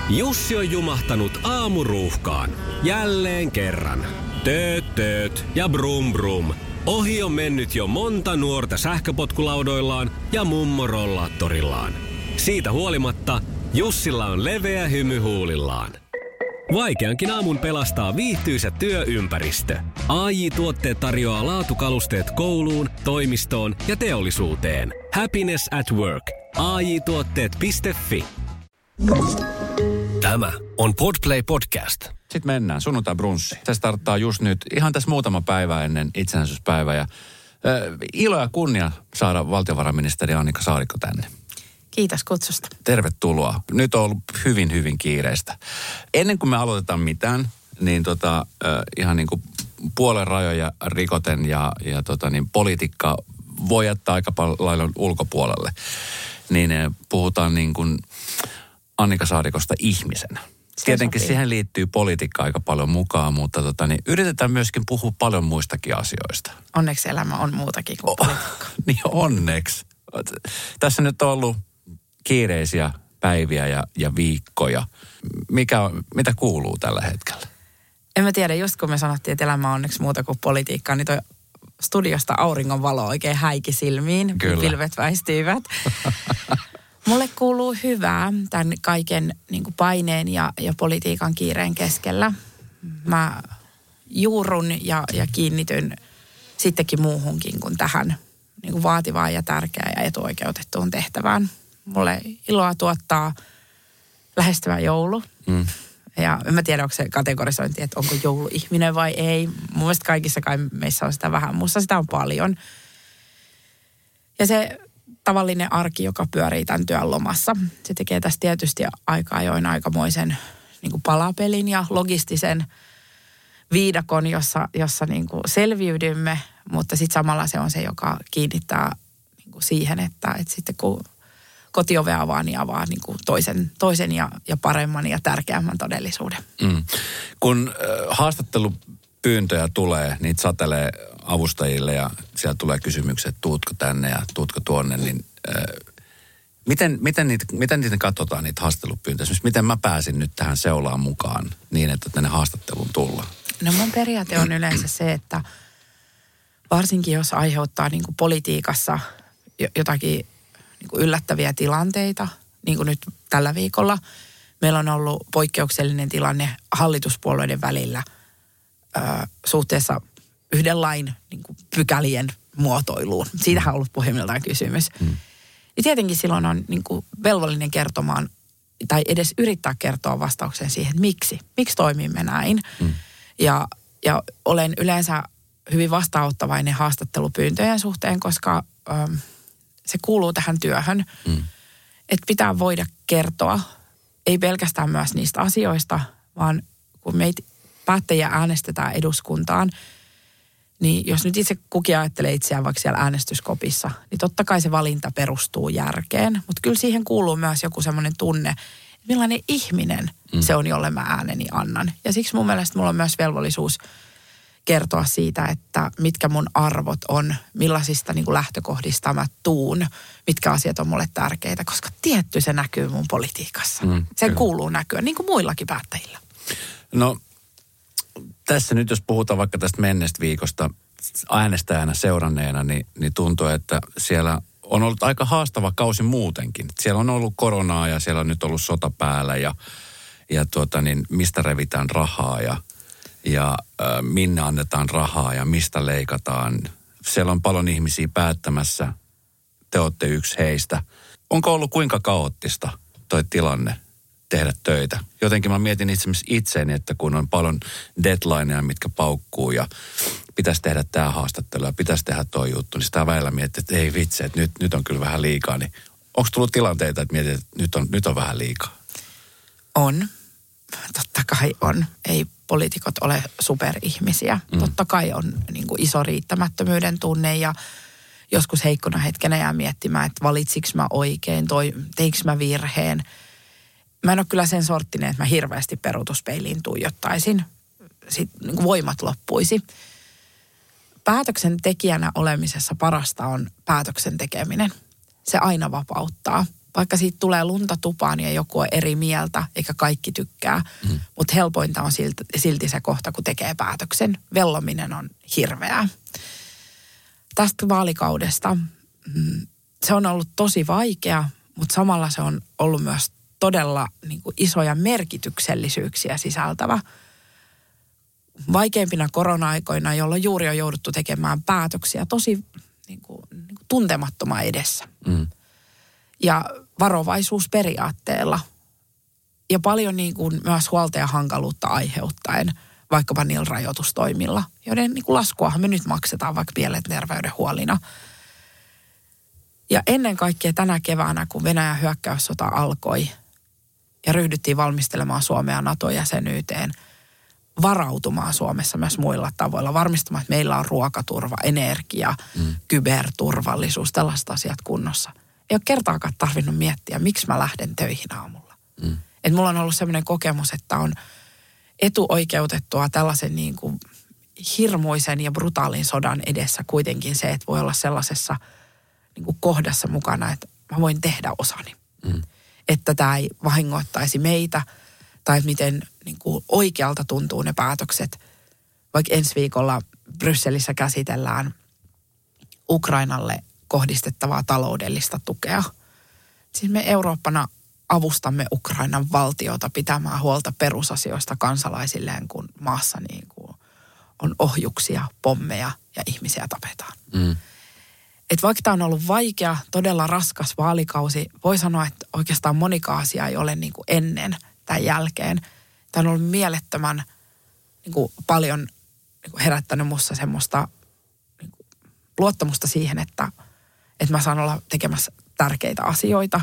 Jussi on jumahtanut aamuruuhkaan. Jälleen kerran. Tööt ja brum brum. Ohi on mennyt jo monta nuorta sähköpotkulaudoillaan ja mummorollaattorillaan. Siitä huolimatta Jussilla on leveä hymy huulillaan. Vaikeankin aamun pelastaa viihtyisä työympäristö. AJ-tuotteet tarjoaa laatukalusteet kouluun, toimistoon ja teollisuuteen. Happiness at work. AJ-tuotteet.fi. Tämä on Podplay Podcast. Sitten mennään sunnuntai brunssi. Se starttaa just nyt, ihan tässä muutama päivä ennen itsenäisyyspäivää. Ja ilo ja kunnia saada valtiovarainministeri Annika Saarikko tänne. Kiitos kutsusta. Tervetuloa. Nyt on ollut hyvin kiireistä. Ennen kuin me aloitetaan mitään, niin ihan niin kuin puolen rajoja rikoten ja politiikka voi jättää aika paljon ulkopuolelle. Niin puhutaan niin kuin Annika Saarikosta ihmisenä. Tietenkin siihen liittyy politiikka aika paljon mukaan, mutta yritetään myöskin puhua paljon muistakin asioista. Onneksi elämä on muutakin kuin politiikka. Niin onneksi. Tässä nyt on ollut kiireisiä päiviä ja viikkoja. Mitä kuuluu tällä hetkellä? En mä tiedä, just kun me sanottiin, että elämä on onneksi muuta kuin politiikkaa, niin toi studiosta auringon valo oikein häiki silmiin. Kyllä. Pilvet väistyivät. Mulle kuuluu hyvää tämän kaiken niin kuin paineen ja politiikan kiireen keskellä. Mä juurrun ja kiinnityn sittenkin muuhunkin kuin tähän niin kuin vaativaan ja tärkeään ja etuoikeutettuun tehtävään. Mulle iloa tuottaa lähestyvä joulu. Ja en mä tiedä, onko se kategorisointi, että onko joulu ihminen vai ei. Mun mielestä kaikissa kai meissä on sitä vähän. Musta sitä on paljon. Ja se tavallinen arki, joka pyörii tämän työn lomassa. Se tekee tästä tietysti aika ajoin aikamoisen niin kuin palapelin ja logistisen viidakon, jossa niin kuin selviydymme, mutta sitten samalla se on se, joka kiinnittää niin kuin siihen, että sitten kun kotiove avaa, niin avaa niin kuin toisen ja paremman ja tärkeämmän todellisuuden. Kun haastattelupyyntöjä tulee, niitä satelee avustajille ja siellä tulee kysymykset, tuutko tänne ja tuutko tuonne, niin miten niitä katsotaan, niitä haastattelupyyntöjä? Esimerkiksi miten mä pääsin nyt tähän seulaan mukaan niin, että tänne haastatteluun tullaan? No mun periaate on yleensä se, että varsinkin jos aiheuttaa niin kuin politiikassa jotakin niin kuin yllättäviä tilanteita, niin kuin nyt tällä viikolla, meillä on ollut poikkeuksellinen tilanne hallituspuolueiden välillä suhteessa yhden lain niin kuin pykälien muotoiluun. Siitähän on ollut pohjimmiltaan kysymys. Ja tietenkin silloin on niin kuin velvollinen kertomaan tai edes yrittää kertoa vastauksen siihen, että miksi toimimme näin. Ja olen yleensä hyvin vastaanottavainen haastattelupyyntöjen suhteen, koska se kuuluu tähän työhön. Että pitää voida kertoa, ei pelkästään myös niistä asioista, vaan kun meitä päättäjiä äänestetään eduskuntaan, niin jos nyt itse kukin ajattelee itseään vaikka siellä äänestyskopissa, niin totta kai se valinta perustuu järkeen. Mutta kyllä siihen kuuluu myös joku semmoinen tunne, millainen ihminen se on, jolle mä ääneni annan. Ja siksi mun mielestä mulla on myös velvollisuus kertoa siitä, että mitkä mun arvot on, millaisista niin kuin lähtökohdista mä tuun, mitkä asiat on mulle tärkeitä, koska tietty se näkyy mun politiikassa. Sen kuuluu näkyä, niin kuin muillakin päättäjillä. No, tässä nyt jos puhutaan vaikka tästä menneestä viikosta äänestäjänä seuranneena, niin tuntuu, että siellä on ollut aika haastava kausi muutenkin. Siellä on ollut koronaa ja siellä on nyt ollut sota päällä ja mistä revitään rahaa ja minne annetaan rahaa ja mistä leikataan. Siellä on paljon ihmisiä päättämässä. Te olette yksi heistä. Onko ollut kuinka kaoottista toi tilanne tehdä töitä? Jotenkin mä mietin itseäni, että kun on paljon deadlineja, mitkä paukkuu ja pitäisi tehdä tämä haastattelu ja pitäisi tehdä toi juttu, niin sitä välillä miettii, että ei vitsi, että nyt on kyllä vähän liikaa. Niin onko tullut tilanteita, että mietit, että nyt on vähän liikaa? On. Totta kai on. Ei poliitikot ole superihmisiä. Totta kai on niin kuin iso riittämättömyyden tunne ja joskus heikkona hetkenä jää miettimään, että valitsiks mä oikein, teinkö mä virheen. Mä en ole kyllä sen sorttinen, että mä hirveästi peruutuspeiliin tuijottaisin. Sitten niin kuin voimat loppuisi. Päätöksentekijänä olemisessa parasta on päätöksen tekeminen. Se aina vapauttaa. vaikka siitä tulee lunta tupaan ja joku on eri mieltä, eikä kaikki tykkää. Mutta helpointa on silti se kohta, kun tekee päätöksen. Vellominen on hirveää. Tästä vaalikaudesta se on ollut tosi vaikea, mutta samalla se on ollut myös todella niin kuin isoja merkityksellisyyksiä sisältävä. Vaikeimpina korona-aikoina, jolloin juuri on jouduttu tekemään päätöksiä tosi niin kuin tuntemattoman edessä. Ja varovaisuusperiaatteella. Ja paljon niin kuin myös huolta ja hankaluutta aiheuttaen, vaikkapa niillä rajoitustoimilla, joiden niin kuin laskuahan me nyt maksetaan vaikka pielet terveydenhuolina. Ja ennen kaikkea tänä keväänä, kun Venäjän hyökkäyssota alkoi ja ryhdyttiin valmistelemaan Suomea NATO-jäsenyyteen, varautumaan Suomessa myös muilla tavoilla, varmistamaan, että meillä on ruokaturva, energia, kyberturvallisuus, tällaiset asiat kunnossa. Ei ole kertaakaan tarvinnut miettiä, miksi mä lähden töihin aamulla. Että mulla on ollut sellainen kokemus, että on etuoikeutettua tällaisen niin kuin hirmuisen ja brutaalin sodan edessä kuitenkin se, että voi olla sellaisessa niin kuin kohdassa mukana, että mä voin tehdä osani. Että tämä ei vahingoittaisi meitä tai miten niin kuin oikealta tuntuu ne päätökset. Vaikka ensi viikolla Brysselissä käsitellään Ukrainalle kohdistettavaa taloudellista tukea. Siis me Eurooppana avustamme Ukrainan valtiota pitämään huolta perusasioista kansalaisilleen, kun maassa niin kuin on ohjuksia, pommeja ja ihmisiä tapetaan. Et vaikka tämä on ollut vaikea, todella raskas vaalikausi, voi sanoa, että oikeastaan monikaan asia ei ole niin kuin ennen tai jälkeen. Tämä on ollut mielettömän niin kuin paljon niin kuin herättänyt musta semmoista niin kuin luottamusta siihen, että mä saan olla tekemässä tärkeitä asioita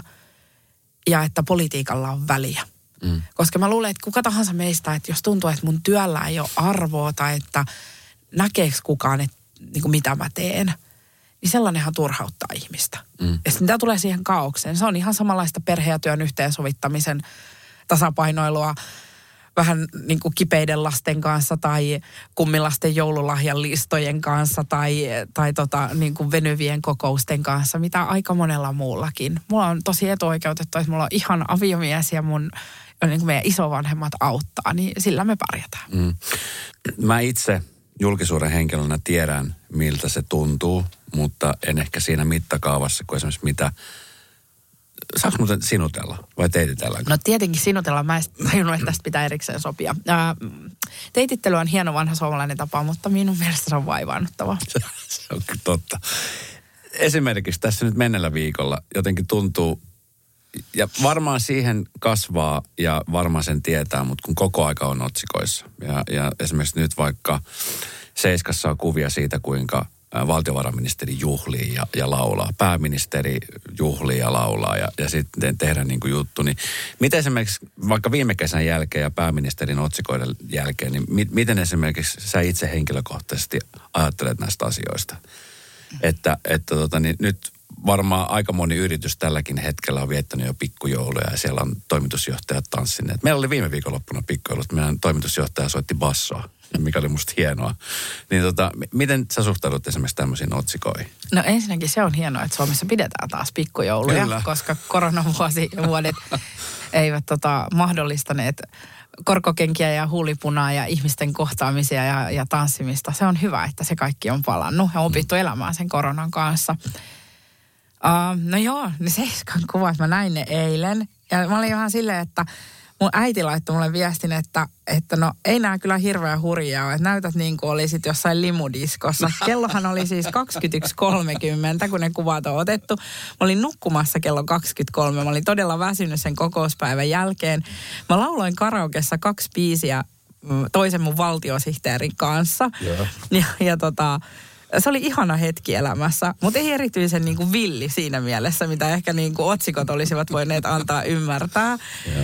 ja että politiikalla on väliä. Koska mä luulen, että kuka tahansa meistä, että jos tuntuu, että mun työllä ei ole arvoa tai että näkeekö kukaan, että niin kuin mitä mä teen, niin sellainenhan turhauttaa ihmistä. Ja sitten mitä tulee siihen kaaukseen, se on ihan samanlaista perhe- ja työn yhteensovittamisen tasapainoilua vähän niin kuin kipeiden lasten kanssa tai kummilasten joululahjan listojen kanssa tai niin kuin venyvien kokousten kanssa, mitä aika monella muullakin. Mulla on tosi etuoikeutettu, että mulla on ihan aviomies ja mun niin kuin meidän isovanhemmat auttaa, niin sillä me pärjätään. Mä itse julkisuuden henkilönä tiedän, miltä se tuntuu, mutta en ehkä siinä mittakaavassa, kuin esimerkiksi mitä. Saanko muuten sinutella vai teititelläänkö? No tietenkin sinutella. Mä en tajunnut, että tästä pitää erikseen sopia. Teitittely on hieno vanha suomalainen tapa, mutta minun mielestä se on vaivaannuttava. Se on kyllä totta. Esimerkiksi tässä nyt mennellä viikolla jotenkin tuntuu, ja varmaan siihen kasvaa ja varmaan sen tietää, mutta kun koko aika on otsikoissa. Ja esimerkiksi nyt vaikka Seiskassa on kuvia siitä, kuinka valtiovarainministeri juhlii ja laulaa. Pääministeri juhlii ja laulaa ja sitten tehdään niin kuin juttu. Niin miten esimerkiksi vaikka viime kesän jälkeen ja pääministerin otsikoiden jälkeen, niin miten esimerkiksi sä itse henkilökohtaisesti ajattelet näistä asioista? Että niin nyt varmaan aika moni yritys tälläkin hetkellä on viettänyt jo pikkujouluja ja siellä on toimitusjohtajat tanssineet. Meillä oli viime viikonloppuna pikkujoulut, meidän toimitusjohtaja soitti bassoa, mikä oli musta hienoa. Niin miten sä suhtaudut esimerkiksi tämmöisiin otsikoihin? No ensinnäkin se on hienoa, että Suomessa pidetään taas pikkujouluja, Kyllä. Koska koronavuodet eivät mahdollistaneet korkokenkiä ja huulipunaa ja ihmisten kohtaamisia ja tanssimista. Se on hyvä, että se kaikki on palannut ja opittu elämään sen koronan kanssa. No joo, ne Seiskan kuvat, mä näin ne eilen. Ja mä olin ihan silleen, että mun äiti laittoi mulle viestin, että no ei nää kyllä hirveän hurjaa, että näytät niin kuin olisit jossain limudiskossa. Kellohan oli siis 21.30, kun ne kuvat on otettu. Mä olin nukkumassa kello 23, mä olin todella väsynyt sen kokouspäivän jälkeen. Mä lauloin karaokessa 2 biisiä toisen mun valtiosihteerin kanssa. Ja se oli ihana hetki elämässä, mutta ei erityisen niin kuin villi siinä mielessä, mitä ehkä niin kuin otsikot olisivat voineet antaa ymmärtää.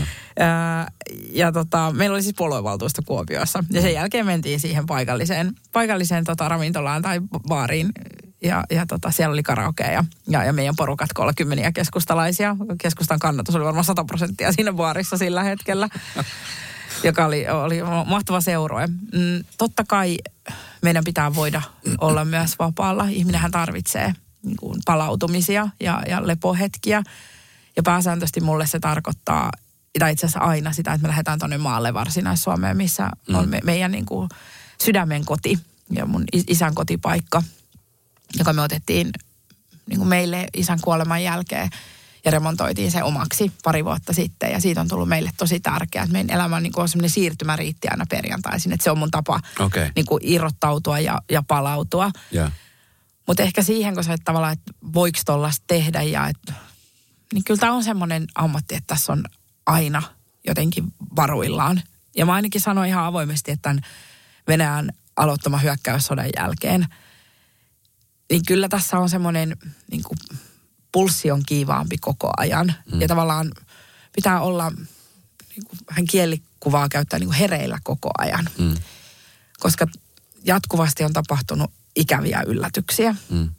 Meillä oli siis puoluevaltuusto Kuopiossa ja sen jälkeen mentiin siihen paikalliseen ravintolaan tai baariin ja siellä oli karaokea ja meidän porukat koolla 10 keskustalaisia. Keskustan kannatus oli varmaan 100% siinä baarissa sillä hetkellä, joka oli mahtava seurue. Totta kai meidän pitää voida olla myös vapaalla. Ihminenhän tarvitsee niin kuin palautumisia ja lepohetkiä. Ja pääsääntöisesti mulle se tarkoittaa, tai itse asiassa aina sitä, että me lähdetään tuonne maalle Varsinais-Suomeen, missä on meidän niin kuin sydämen koti ja mun isän kotipaikka, joka me otettiin niin kuin meille isän kuoleman jälkeen ja remontoitiin se omaksi pari vuotta sitten. Ja siitä on tullut meille tosi tärkeää, että meidän elämä niin kuin on semmoinen siirtymäriitti aina perjantaisin, että se on mun tapa niin kuin irrottautua ja palautua. Yeah. Mutta ehkä siihen, kun sä et tavallaan, että voiko tollaista tehdä niin kyllä tämä on semmoinen ammatti, että tässä on aina jotenkin varuillaan. Ja mä ainakin sanoin ihan avoimesti, että tämän Venäjän aloittaman hyökkäyssodan jälkeen, niin kyllä tässä on semmoinen niin kuin pulssi on kiivaampi koko ajan. Ja tavallaan pitää olla, niin kuin hän kielikuvaa käyttää niin kuin hereillä koko ajan. Koska jatkuvasti on tapahtunut ikäviä yllätyksiä.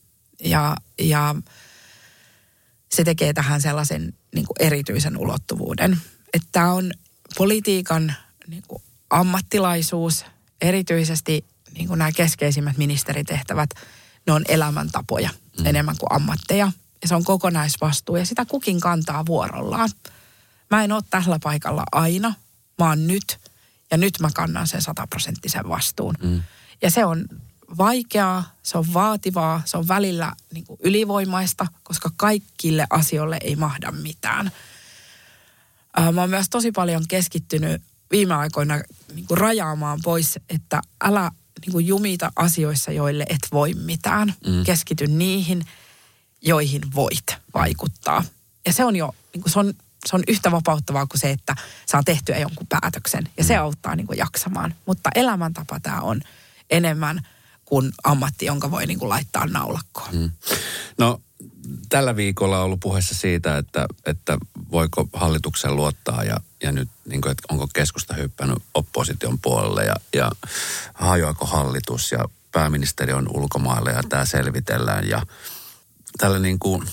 Ja se tekee tähän sellaisen niin kuin erityisen ulottuvuuden. Että tämä on politiikan niin kuin ammattilaisuus, erityisesti niin kuin nämä keskeisimmät ministeritehtävät, ne on elämäntapoja enemmän kuin ammatteja. Ja se on kokonaisvastuu ja sitä kukin kantaa vuorollaan. Mä en ole tällä paikalla aina, mä oon nyt ja nyt mä kannan sen 100% vastuun. Ja se on vaikeaa, se on vaativaa, se on välillä niin kuin ylivoimaista, koska kaikille asioille ei mahda mitään. Mä oon myös tosi paljon keskittynyt viime aikoina niin kuin rajaamaan pois, että älä niin kuin jumita asioissa, joille et voi mitään. Keskity niihin, joihin voit vaikuttaa. Ja se on jo, niin kuin se on yhtä vapauttavaa kuin se, että saa tehtyä jonkun päätöksen. Ja se auttaa niin kuin jaksamaan. Mutta elämäntapa tämä on enemmän kuin ammatti, jonka voi niin kuin laittaa naulakkoon. No, tällä viikolla on ollut puheessa siitä, että voiko hallituksen luottaa ja nyt, niin kuin, että onko keskusta hyppännyt opposition puolelle ja hajoako hallitus ja pääministeri on ulkomailla ja tämä selvitellään. Ja tällä niin kuin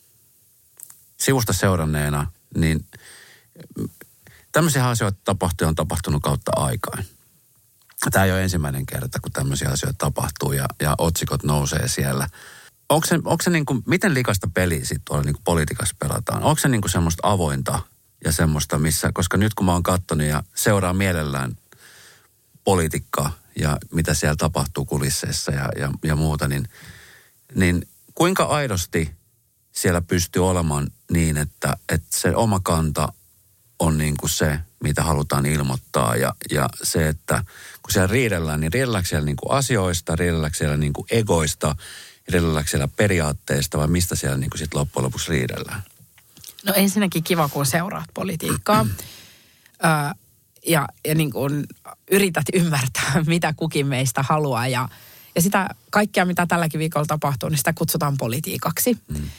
sivusta seuranneena, niin tämmöisiä asioita on tapahtunut kautta aikaan. Tämä ei ole ensimmäinen kerta, kun tämmöisiä asioita tapahtuu ja otsikot nousee siellä. Onko se niin kuin, miten likaista peliä sitten tuolla niin kuin politiikassa pelataan? Onko se niin kuin semmoista avointa ja semmoista, koska nyt kun mä oon katsonut ja seuraan mielellään politiikkaa ja mitä siellä tapahtuu kulisseissa ja muuta, niin kuinka aidosti siellä pystyy olemaan niin, että se oma kanta on niin kuin se, mitä halutaan ilmoittaa ja se, että kun siellä riidellään, niin riidelläänkö siellä niin kuin asioista, riidelläänkö siellä niin kuin egoista, riidelläänkö siellä periaatteista vai mistä siellä niin kuin sit loppujen lopuksi riidellään? No ensinnäkin kiva, kun seuraat politiikkaa ja niin kuin yrität ymmärtää, mitä kukin meistä haluaa ja sitä kaikkea, mitä tälläkin viikolla tapahtuu, niin sitä kutsutaan politiikaksi.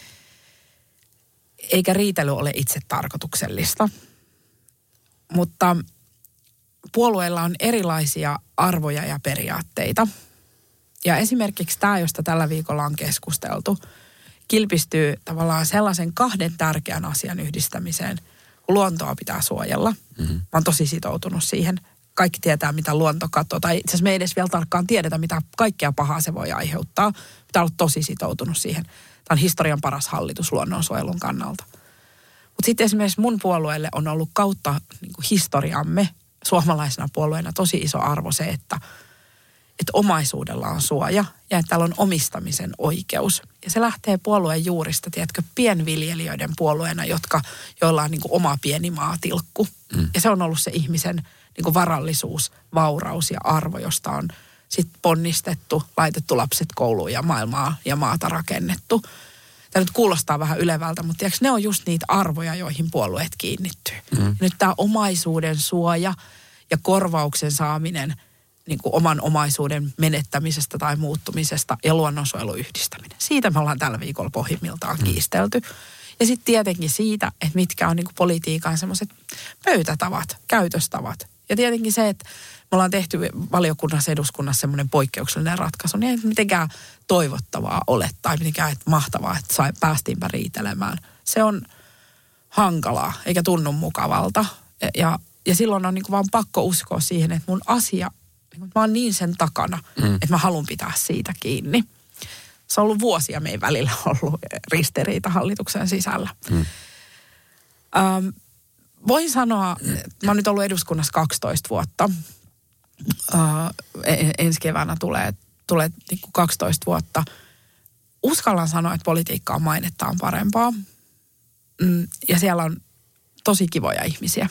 Eikä riitely ole itse tarkoituksellista. Mutta puolueilla on erilaisia arvoja ja periaatteita. Ja esimerkiksi tämä, josta tällä viikolla on keskusteltu, kilpistyy tavallaan sellaisen kahden tärkeän asian yhdistämiseen, kun luontoa pitää suojella. Mä oon tosi sitoutunut siihen. Kaikki tietää, mitä luontokato, tai itse asiassa me ei edes vielä tarkkaan tiedetä, mitä kaikkea pahaa se voi aiheuttaa. Pitää olla tosi sitoutunut siihen. Tämä on historian paras hallitus luonnonsuojelun kannalta. Mutta sitten esimerkiksi mun puolueelle on ollut kautta niin kuin historiamme suomalaisena puolueena tosi iso arvo se, että omaisuudella on suoja ja että täällä on omistamisen oikeus. Ja se lähtee puolueen juurista, tiedätkö, pienviljelijöiden puolueena, joilla on niin kuin oma pieni maatilkku. Ja se on ollut se ihmisen niin kuin varallisuus, vauraus ja arvo, josta on sitten ponnistettu, laitettu lapset kouluun ja maailmaa ja maata rakennettu. Tämä nyt kuulostaa vähän ylevältä, mutta tiedätkö, ne on just niitä arvoja, joihin puolueet kiinnittyy. Nyt tämä omaisuuden suoja ja korvauksen saaminen niin kuin oman omaisuuden menettämisestä tai muuttumisesta ja luonnonsuojelun yhdistäminen. Siitä me ollaan tällä viikolla pohjimmiltaan kiistelty. Ja sitten tietenkin siitä, että mitkä on niin kuin politiikan semmoiset pöytätavat, käytöstavat. Ja tietenkin se, että me ollaan tehty valiokunnassa, eduskunnassa semmoinen poikkeuksellinen ratkaisu, niin ei mitenkään toivottavaa ole tai mitenkään mahtavaa, että päästiinpä riitelemään. Se on hankalaa, eikä tunnu mukavalta. Ja silloin on niin kuin vaan pakko uskoa siihen, että mun asia, mä oon niin sen takana, että mä haluan pitää siitä kiinni. Se on ollut vuosia meidän välillä ollut ristiriita hallituksen sisällä. Voin sanoa, mä oon nyt ollut eduskunnassa 12 vuotta. Ensi keväänä tulee niin kuin 12 vuotta. Uskallan sanoa, että politiikka on mainettaan parempaa. Ja siellä on tosi kivoja ihmisiä.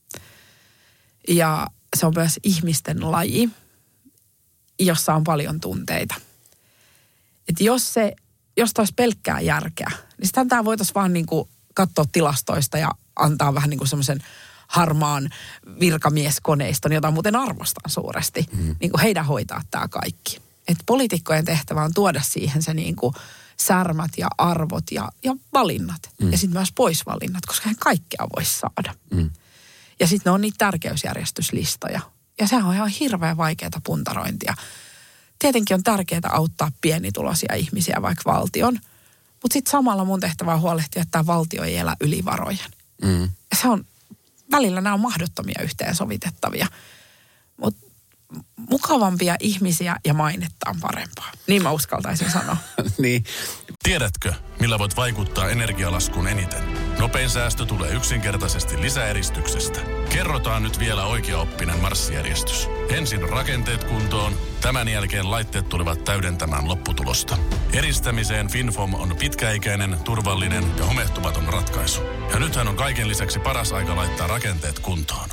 Ja se on myös ihmisten laji, jossa on paljon tunteita. Että jos olisi pelkkää järkeä, niin sitähän tämä voitaisiin vaan niin kuin katsoa tilastoista ja antaa vähän niin kuin semmoisen harmaan virkamieskoneiston, jota muuten arvostan suuresti. Niin kuin heidän hoitaa tämä kaikki. Että poliitikkojen tehtävä on tuoda siihen se niin kuin särmät ja arvot ja valinnat. Ja sitten myös poisvalinnat, koska he kaikkea voisi saada. Ja sitten ne on niitä tärkeysjärjestyslistoja. Ja sehän on ihan hirveän vaikeaa puntarointia. Tietenkin on tärkeää auttaa pienituloisia ihmisiä, vaikka valtion. Mutta sitten samalla mun tehtävä on huolehtia, että tämä valtio ei elä yli varojen. Ja se on, välillä nämä on mahdottomia yhteensovitettavia. Mutta mukavampia ihmisiä ja mainetta on parempaa. Niin mä uskaltaisin sanoa. Niin. Tiedätkö, millä voit vaikuttaa energialaskuun eniten? Nopein säästö tulee yksinkertaisesti lisäeristyksestä. Kerrotaan nyt vielä oikeaoppinen marssijärjestys. Ensin rakenteet kuntoon, tämän jälkeen laitteet tulevat täydentämään lopputulosta. Eristämiseen FinFom on pitkäikäinen, turvallinen ja homehtumaton ratkaisu. Ja nythän on kaiken lisäksi paras aika laittaa rakenteet kuntoon.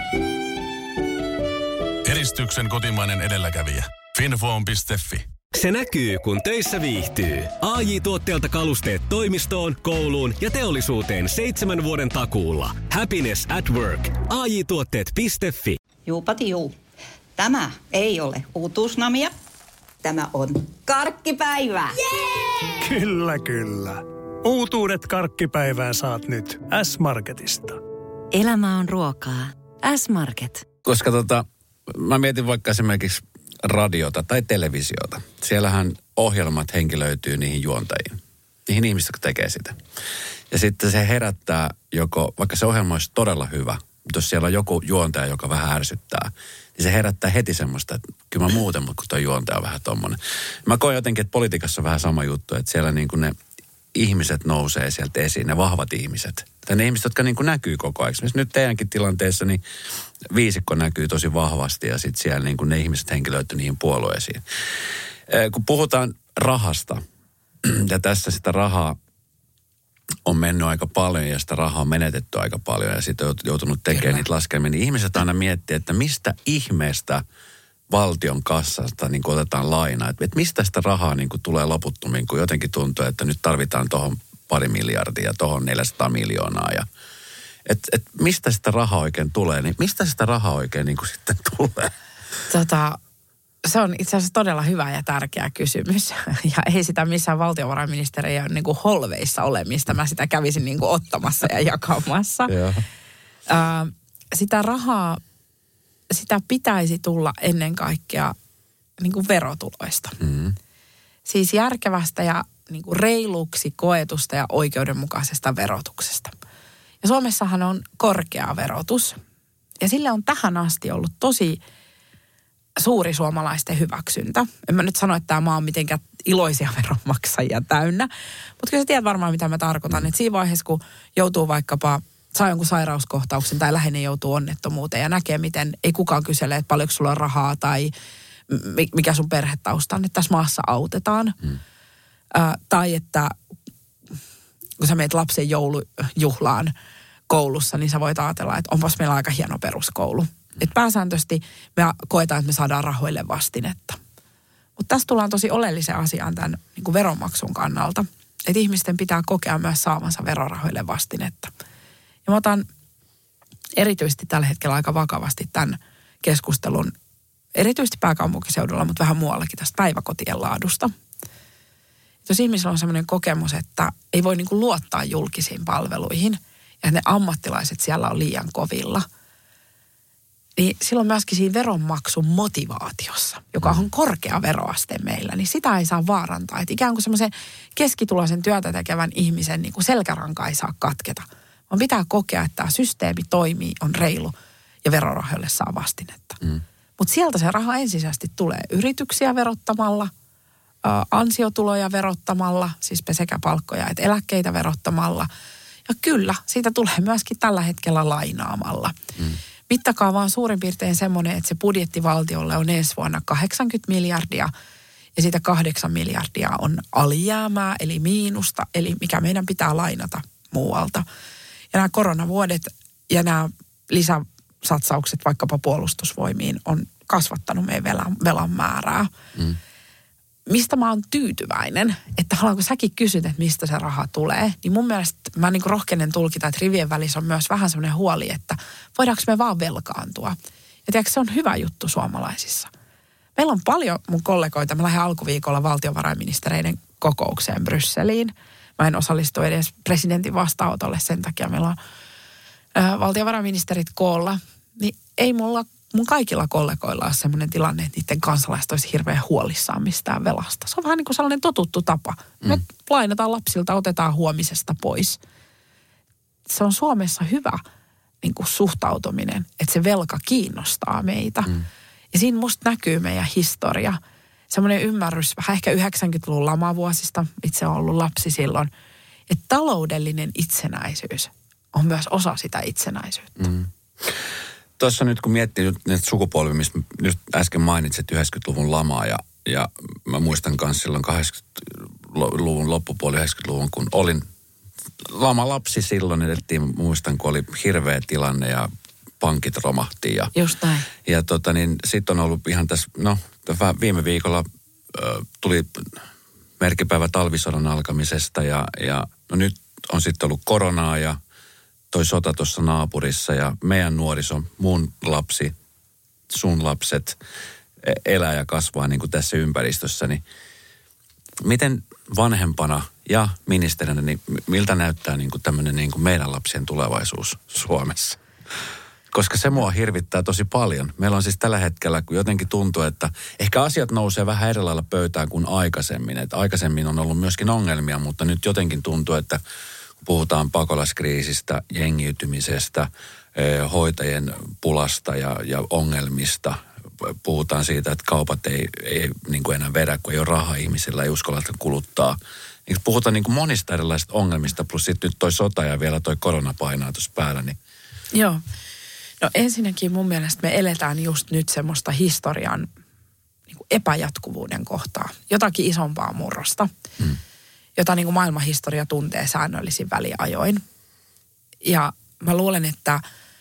Eristyksen kotimainen edelläkävijä. Finfoam.fi. Se näkyy, kun töissä viihtyy. AJ-tuotteelta kalusteet toimistoon, kouluun ja teollisuuteen 7 vuoden takuulla. Happiness at work. AJ-tuotteet.fi. Juupati juu. Tämä ei ole uutuusnamia. Tämä on karkkipäivää. Jee! Kyllä, kyllä. Uutuudet karkkipäivään saat nyt S-Marketista. Elämä on ruokaa. S-Market. Koska mä mietin vaikka esimerkiksi radiota tai televisiota. Siellähän ohjelmat henkilöityy niihin juontajiin. Niihin ihmisiin, jotka tekee sitä. Ja sitten se herättää vaikka se ohjelma olisi todella hyvä, mutta jos siellä on joku juontaja, joka vähän ärsyttää, niin se herättää heti semmoista, että kyllä mä muuten, mutta kun tuo juontaja on vähän tommonen. Mä koen jotenkin, että politiikassa on vähän sama juttu, että siellä niin kuin ne ihmiset nousee sieltä esiin, ne vahvat ihmiset. Tai ne ihmiset, jotka niin kuin näkyy koko ajan. Esimerkiksi nyt teidänkin tilanteessa, niin viisikko näkyy tosi vahvasti ja sitten siellä niin kuin ne ihmiset henkilöityy niihin puolueisiin. Kun puhutaan rahasta, ja tässä sitä rahaa on mennyt aika paljon ja sitä rahaa on menetetty aika paljon ja sitten on joutunut tekemään niitä laskelmia, niin ihmiset aina miettii, että mistä ihmeestä valtion kassasta niin kuin otetaan lainaa. Että mistä sitä rahaa niin kuin tulee loputtomiin, kun jotenkin tuntuu, että nyt tarvitaan tuohon 2 miljardia, tuohon 400 miljoonaa. Ja, mistä sitä rahaa oikein tulee, niin mistä sitä rahaa oikein niin kuin sitten tulee? Se on itse asiassa todella hyvä ja tärkeä kysymys. Ja ei sitä missään valtiovarainministeriön niin kuin holveissa ole, mistä mä sitä kävisin niin kuin ottamassa ja jakamassa. Sitä rahaa, sitä pitäisi tulla ennen kaikkea niin kuin verotuloista. Siis järkevästä ja niin kuin reiluksi koetusta ja oikeudenmukaisesta verotuksesta. Ja Suomessahan on korkea verotus. Ja sille on tähän asti ollut tosi suuri suomalaisten hyväksyntä. En mä nyt sano, että tämä maa on mitenkään iloisia veronmaksajia täynnä. Mutta kyllä sä tiedät varmaan, mitä mä tarkoitan. Että siinä vaiheessa, kun joutuu vaikkapa, saa jonkun sairauskohtauksen tai läheinen joutuu onnettomuuteen ja näkee, miten ei kukaan kysele, että paljonko sulla on rahaa tai mikä sun perhetausta on, että tässä maassa autetaan. Tai että kun sä meet lapsen joulujuhlaan koulussa, niin sä voit ajatella, että onpas meillä aika hieno peruskoulu. Että pääsääntöisesti me koetaan, että me saadaan rahoille vastinetta. Mutta tässä tullaan tosi oleelliseen asiaan tämän niin kuin veronmaksun kannalta. Että ihmisten pitää kokea myös saavansa verorahoille vastinetta. Ja mä otan erityisesti tällä hetkellä aika vakavasti tämän keskustelun, erityisesti pääkaupunkiseudulla, mutta vähän muuallakin tästä päiväkotien laadusta. Jos ihmisillä on sellainen kokemus, että ei voi niin kuin luottaa julkisiin palveluihin ja ne ammattilaiset siellä on liian kovilla, niin silloin myöskin siinä veronmaksun motivaatiossa, joka on korkea veroaste meillä, niin sitä ei saa vaarantaa. Että ikään kuin semmoisen keskituloisen työtä tekevän ihmisen niin kuin selkäranka ei saa katketa, vaan pitää kokea, että tämä systeemi toimii, on reilu ja verorahoille saa vastinetta. Mutta sieltä se raha ensisijaisesti tulee yrityksiä verottamalla, ansiotuloja verottamalla, siis sekä palkkoja että eläkkeitä verottamalla Ja kyllä, siitä tulee myöskin tällä hetkellä lainaamalla. Mittakaava on suurin piirtein semmoinen, että se budjetti valtiolle on ensi vuonna 80 miljardia ja siitä 8 miljardia on alijäämää, eli miinusta, eli mikä meidän pitää lainata muualta. Ja nämä koronavuodet ja nämä lisäsatsaukset vaikkapa puolustusvoimiin on kasvattanut meidän velan määrää. Mistä mä oon tyytyväinen, että kun säkin kysyt, että mistä se raha tulee, niin mun mielestä mä niin kuin rohkenen tulkita, että rivien välissä on myös vähän semmoinen huoli, että voidaanko me vaan velkaantua. Ja tiedätkö, se on hyvä juttu suomalaisissa. Meillä on paljon mun kollegoita, mä lähden alkuviikolla valtiovarainministereiden kokoukseen Brysseliin. Mä en osallistu edes presidentin vastaanotolle, sen takia meillä on valtiovarainministerit koolla. Niin ei mun kaikilla kollegoilla on semmoinen tilanne, että niiden kansalaiset olisi hirveän huolissaan mistään velasta. Se on vähän niin kuin sellainen totuttu tapa. Me lainataan lapsilta, otetaan huomisesta pois. Se on Suomessa hyvä niin kuin suhtautuminen, että se velka kiinnostaa meitä. Ja siinä musta näkyy meidän historia. Semmoinen ymmärrys vähän ehkä 90-luvun lamavuosista, itse olen ollut lapsi silloin, että taloudellinen itsenäisyys on myös osa sitä itsenäisyyttä. Tuossa nyt kun miettii näitä sukupolvia, mistä nyt äsken mainitsit 90-luvun lamaa ja mä muistan myös silloin 80-luvun loppupuoli 90-luvun, kun olin lamalapsi silloin, edettiin, muistan kun oli hirveä tilanne ja pankit romahti. Just näin. Ja sitten on ollut ihan tässä, viime viikolla tuli merkipäivä talvisodan alkamisesta ja nyt on sitten ollut koronaa ja toi sota tuossa naapurissa ja meidän nuoriso, mun lapsi, sun lapset elää ja kasvaa niin kuin tässä ympäristössä, niin miten vanhempana ja ministerinä, niin miltä näyttää niin kuin tämmöinen niin kuin meidän lapsien tulevaisuus Suomessa? Koska se mua hirvittää tosi paljon. Meillä on siis tällä hetkellä, kun jotenkin tuntuu, että ehkä asiat nousee vähän eri lailla pöytään kuin aikaisemmin. Että aikaisemmin on ollut myöskin ongelmia, mutta nyt jotenkin tuntuu, että puhutaan pakolaiskriisistä, jengiytymisestä, hoitajien pulasta ja ongelmista. Puhutaan siitä, että kaupat ei niin kuin enää vedä, kun ei ole rahaa ihmisillä, ei uskalla kuluttaa. Niin puhutaan niin kuin monista erilaisista ongelmista, plus sitten nyt toi sota ja vielä toi korona painaa tuossa päällä. Niin. Joo. No ensinnäkin mun mielestä me eletään just nyt semmoista historian niin kuin epäjatkuvuuden kohtaa. Jotakin isompaa murrosta, jota niin kuin maailmanhistoria tuntee säännöllisin väliajoin. Ja mä luulen, että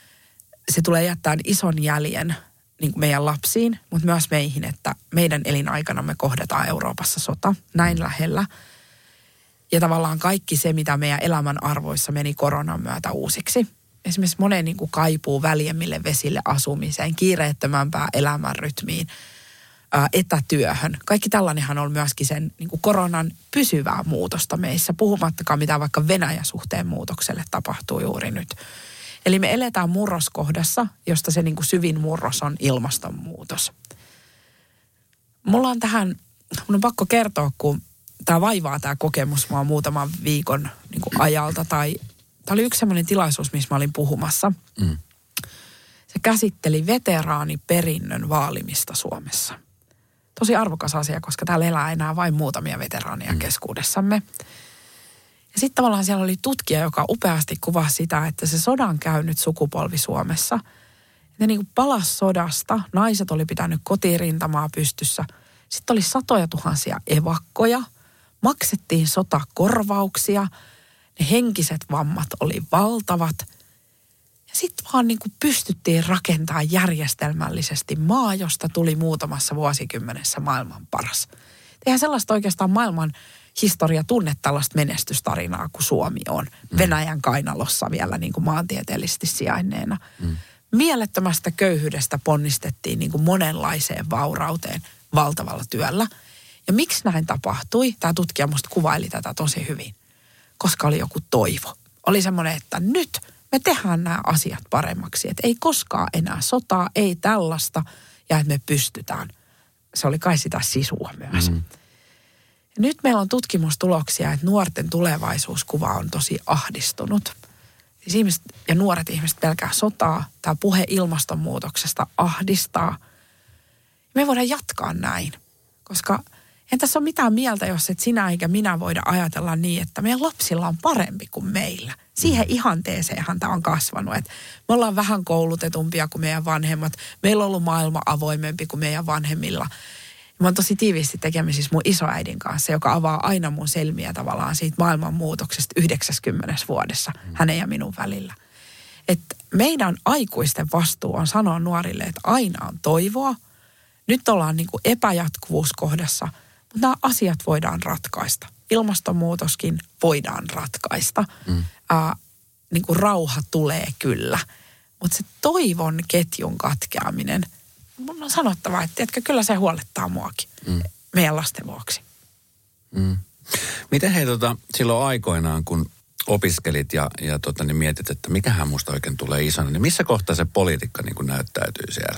se tulee jättää ison jäljen niin kuin meidän lapsiin, mutta myös meihin, että meidän elinaikana me kohdataan Euroopassa sota näin lähellä. Ja tavallaan kaikki se, mitä meidän elämän arvoissa meni koronan myötä uusiksi. Esimerkiksi monen niin kuin kaipuu väljemmille vesille asumiseen, kiireettömämpään elämänrytmiin, etätyöhön. Kaikki tällainenhan on myöskin sen niin kuin koronan pysyvää muutosta meissä, puhumattakaan mitä vaikka Venäjä-suhteen muutokselle tapahtuu juuri nyt. Eli me eletään murroskohdassa, josta se niin kuin syvin murros on ilmastonmuutos. Mun on pakko kertoa, kun tämä vaivaa tämä kokemus mua muutaman viikon niin kuin ajalta. Tämä oli yksi sellainen tilaisuus, missä mä olin puhumassa. Se käsitteli veteraaniperinnön vaalimista Suomessa. Tosi arvokas asia, koska täällä elää enää vain muutamia veteraaneja keskuudessamme. Ja sitten tavallaan siellä oli tutkija, joka upeasti kuvasi sitä, että se sodan käynyt sukupolvi Suomessa, ne niin kuin palasi sodasta, naiset oli pitänyt kotirintamaa pystyssä, sitten oli satoja tuhansia evakkoja, maksettiin sotakorvauksia, ne henkiset vammat oli valtavat. Ja sitten vaan niin kuin pystyttiin rakentamaan järjestelmällisesti maa, josta tuli muutamassa vuosikymmenessä maailman paras. Eihän sellaista oikeastaan maailman historia tunne tällaista menestystarinaa kuin Suomi on. Venäjän kainalossa vielä niin kuin maantieteellisesti sijainneena. Mielettömästä köyhyydestä ponnistettiin niin kuin monenlaiseen vaurauteen valtavalla työllä. Ja miksi näin tapahtui? Tämä tutkija musta kuvaili tätä tosi hyvin. Koska oli joku toivo. Oli semmoinen, että nyt me tehdään nämä asiat paremmaksi. Että ei koskaan enää sotaa, ei tällaista ja että me pystytään. Se oli kai sitä sisua myös. Ja nyt meillä on tutkimustuloksia, että nuorten tulevaisuuskuva on tosi ahdistunut. Siis ihmiset ja nuoret ihmiset pelkää sotaa. Tämä puhe ilmastonmuutoksesta ahdistaa. Me ei voida jatkaa näin, koska en tässä ole mitään mieltä, jos et sinä eikä minä voida ajatella niin, että meidän lapsilla on parempi kuin meillä. Siihen ihanteeseenhan tämä on kasvanut. Et me ollaan vähän koulutetumpia kuin meidän vanhemmat. Meillä on ollut maailma avoimempi kuin meidän vanhemmilla. Mä oon tosi tiiviisti tekemisissä mun isoäidin kanssa, joka avaa aina mun selmiä tavallaan siitä maailmanmuutoksesta 90 vuodessa hänen ja minun välillä. Että meidän aikuisten vastuu on sanoa nuorille, että aina on toivoa. Nyt ollaan niin kuin epäjatkuvuuskohdassa, mutta nämä asiat voidaan ratkaista. Ilmastonmuutoskin voidaan ratkaista. Niin kuin rauha tulee kyllä. Mutta se toivon ketjun katkeaminen, mun on sanottava, että tiedätkö, kyllä se huolettaa muakin meidän lasten vuoksi. Miten hei silloin aikoinaan, kun opiskelit ja niin mietit, että mikähän musta oikein tulee isona, niin missä kohtaa se politiikka niin kuin näyttäytyy siellä?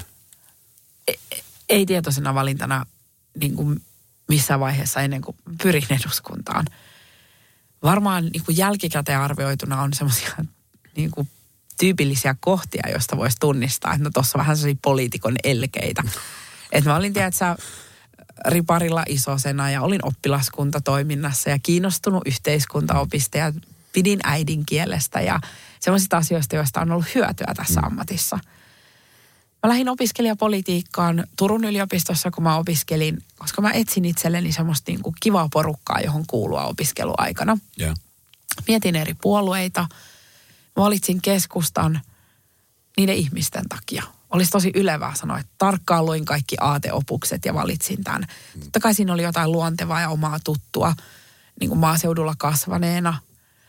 Ei tietoisena valintana niin kuin missään vaiheessa ennen kuin pyrin eduskuntaan. Varmaan niin kuin jälkikäteen arvioituna on semmoisia niin kuin tyypillisiä kohtia, joista voisi tunnistaa, että no tuossa on vähän sellaisia poliitikon elkeitä. Että mä olin, tiedätkö, riparilla isosena ja olin oppilaskuntatoiminnassa ja kiinnostunut yhteiskuntaopista ja pidin äidinkielestä ja semmoisista asioista, joista on ollut hyötyä tässä ammatissa. Mä lähdin opiskelijapolitiikkaan Turun yliopistossa, kun mä opiskelin, koska mä etsin itselleni semmoista niin kuin kivaa porukkaa, johon kuulua opiskeluaikana. Yeah. Mietin eri puolueita. Mä valitsin keskustan niiden ihmisten takia. Olisi tosi ylevää sanoa, että tarkkaan luin kaikki aateopukset ja valitsin tämän. Totta kai siinä oli jotain luontevaa ja omaa tuttua, niin kuin maaseudulla kasvaneena.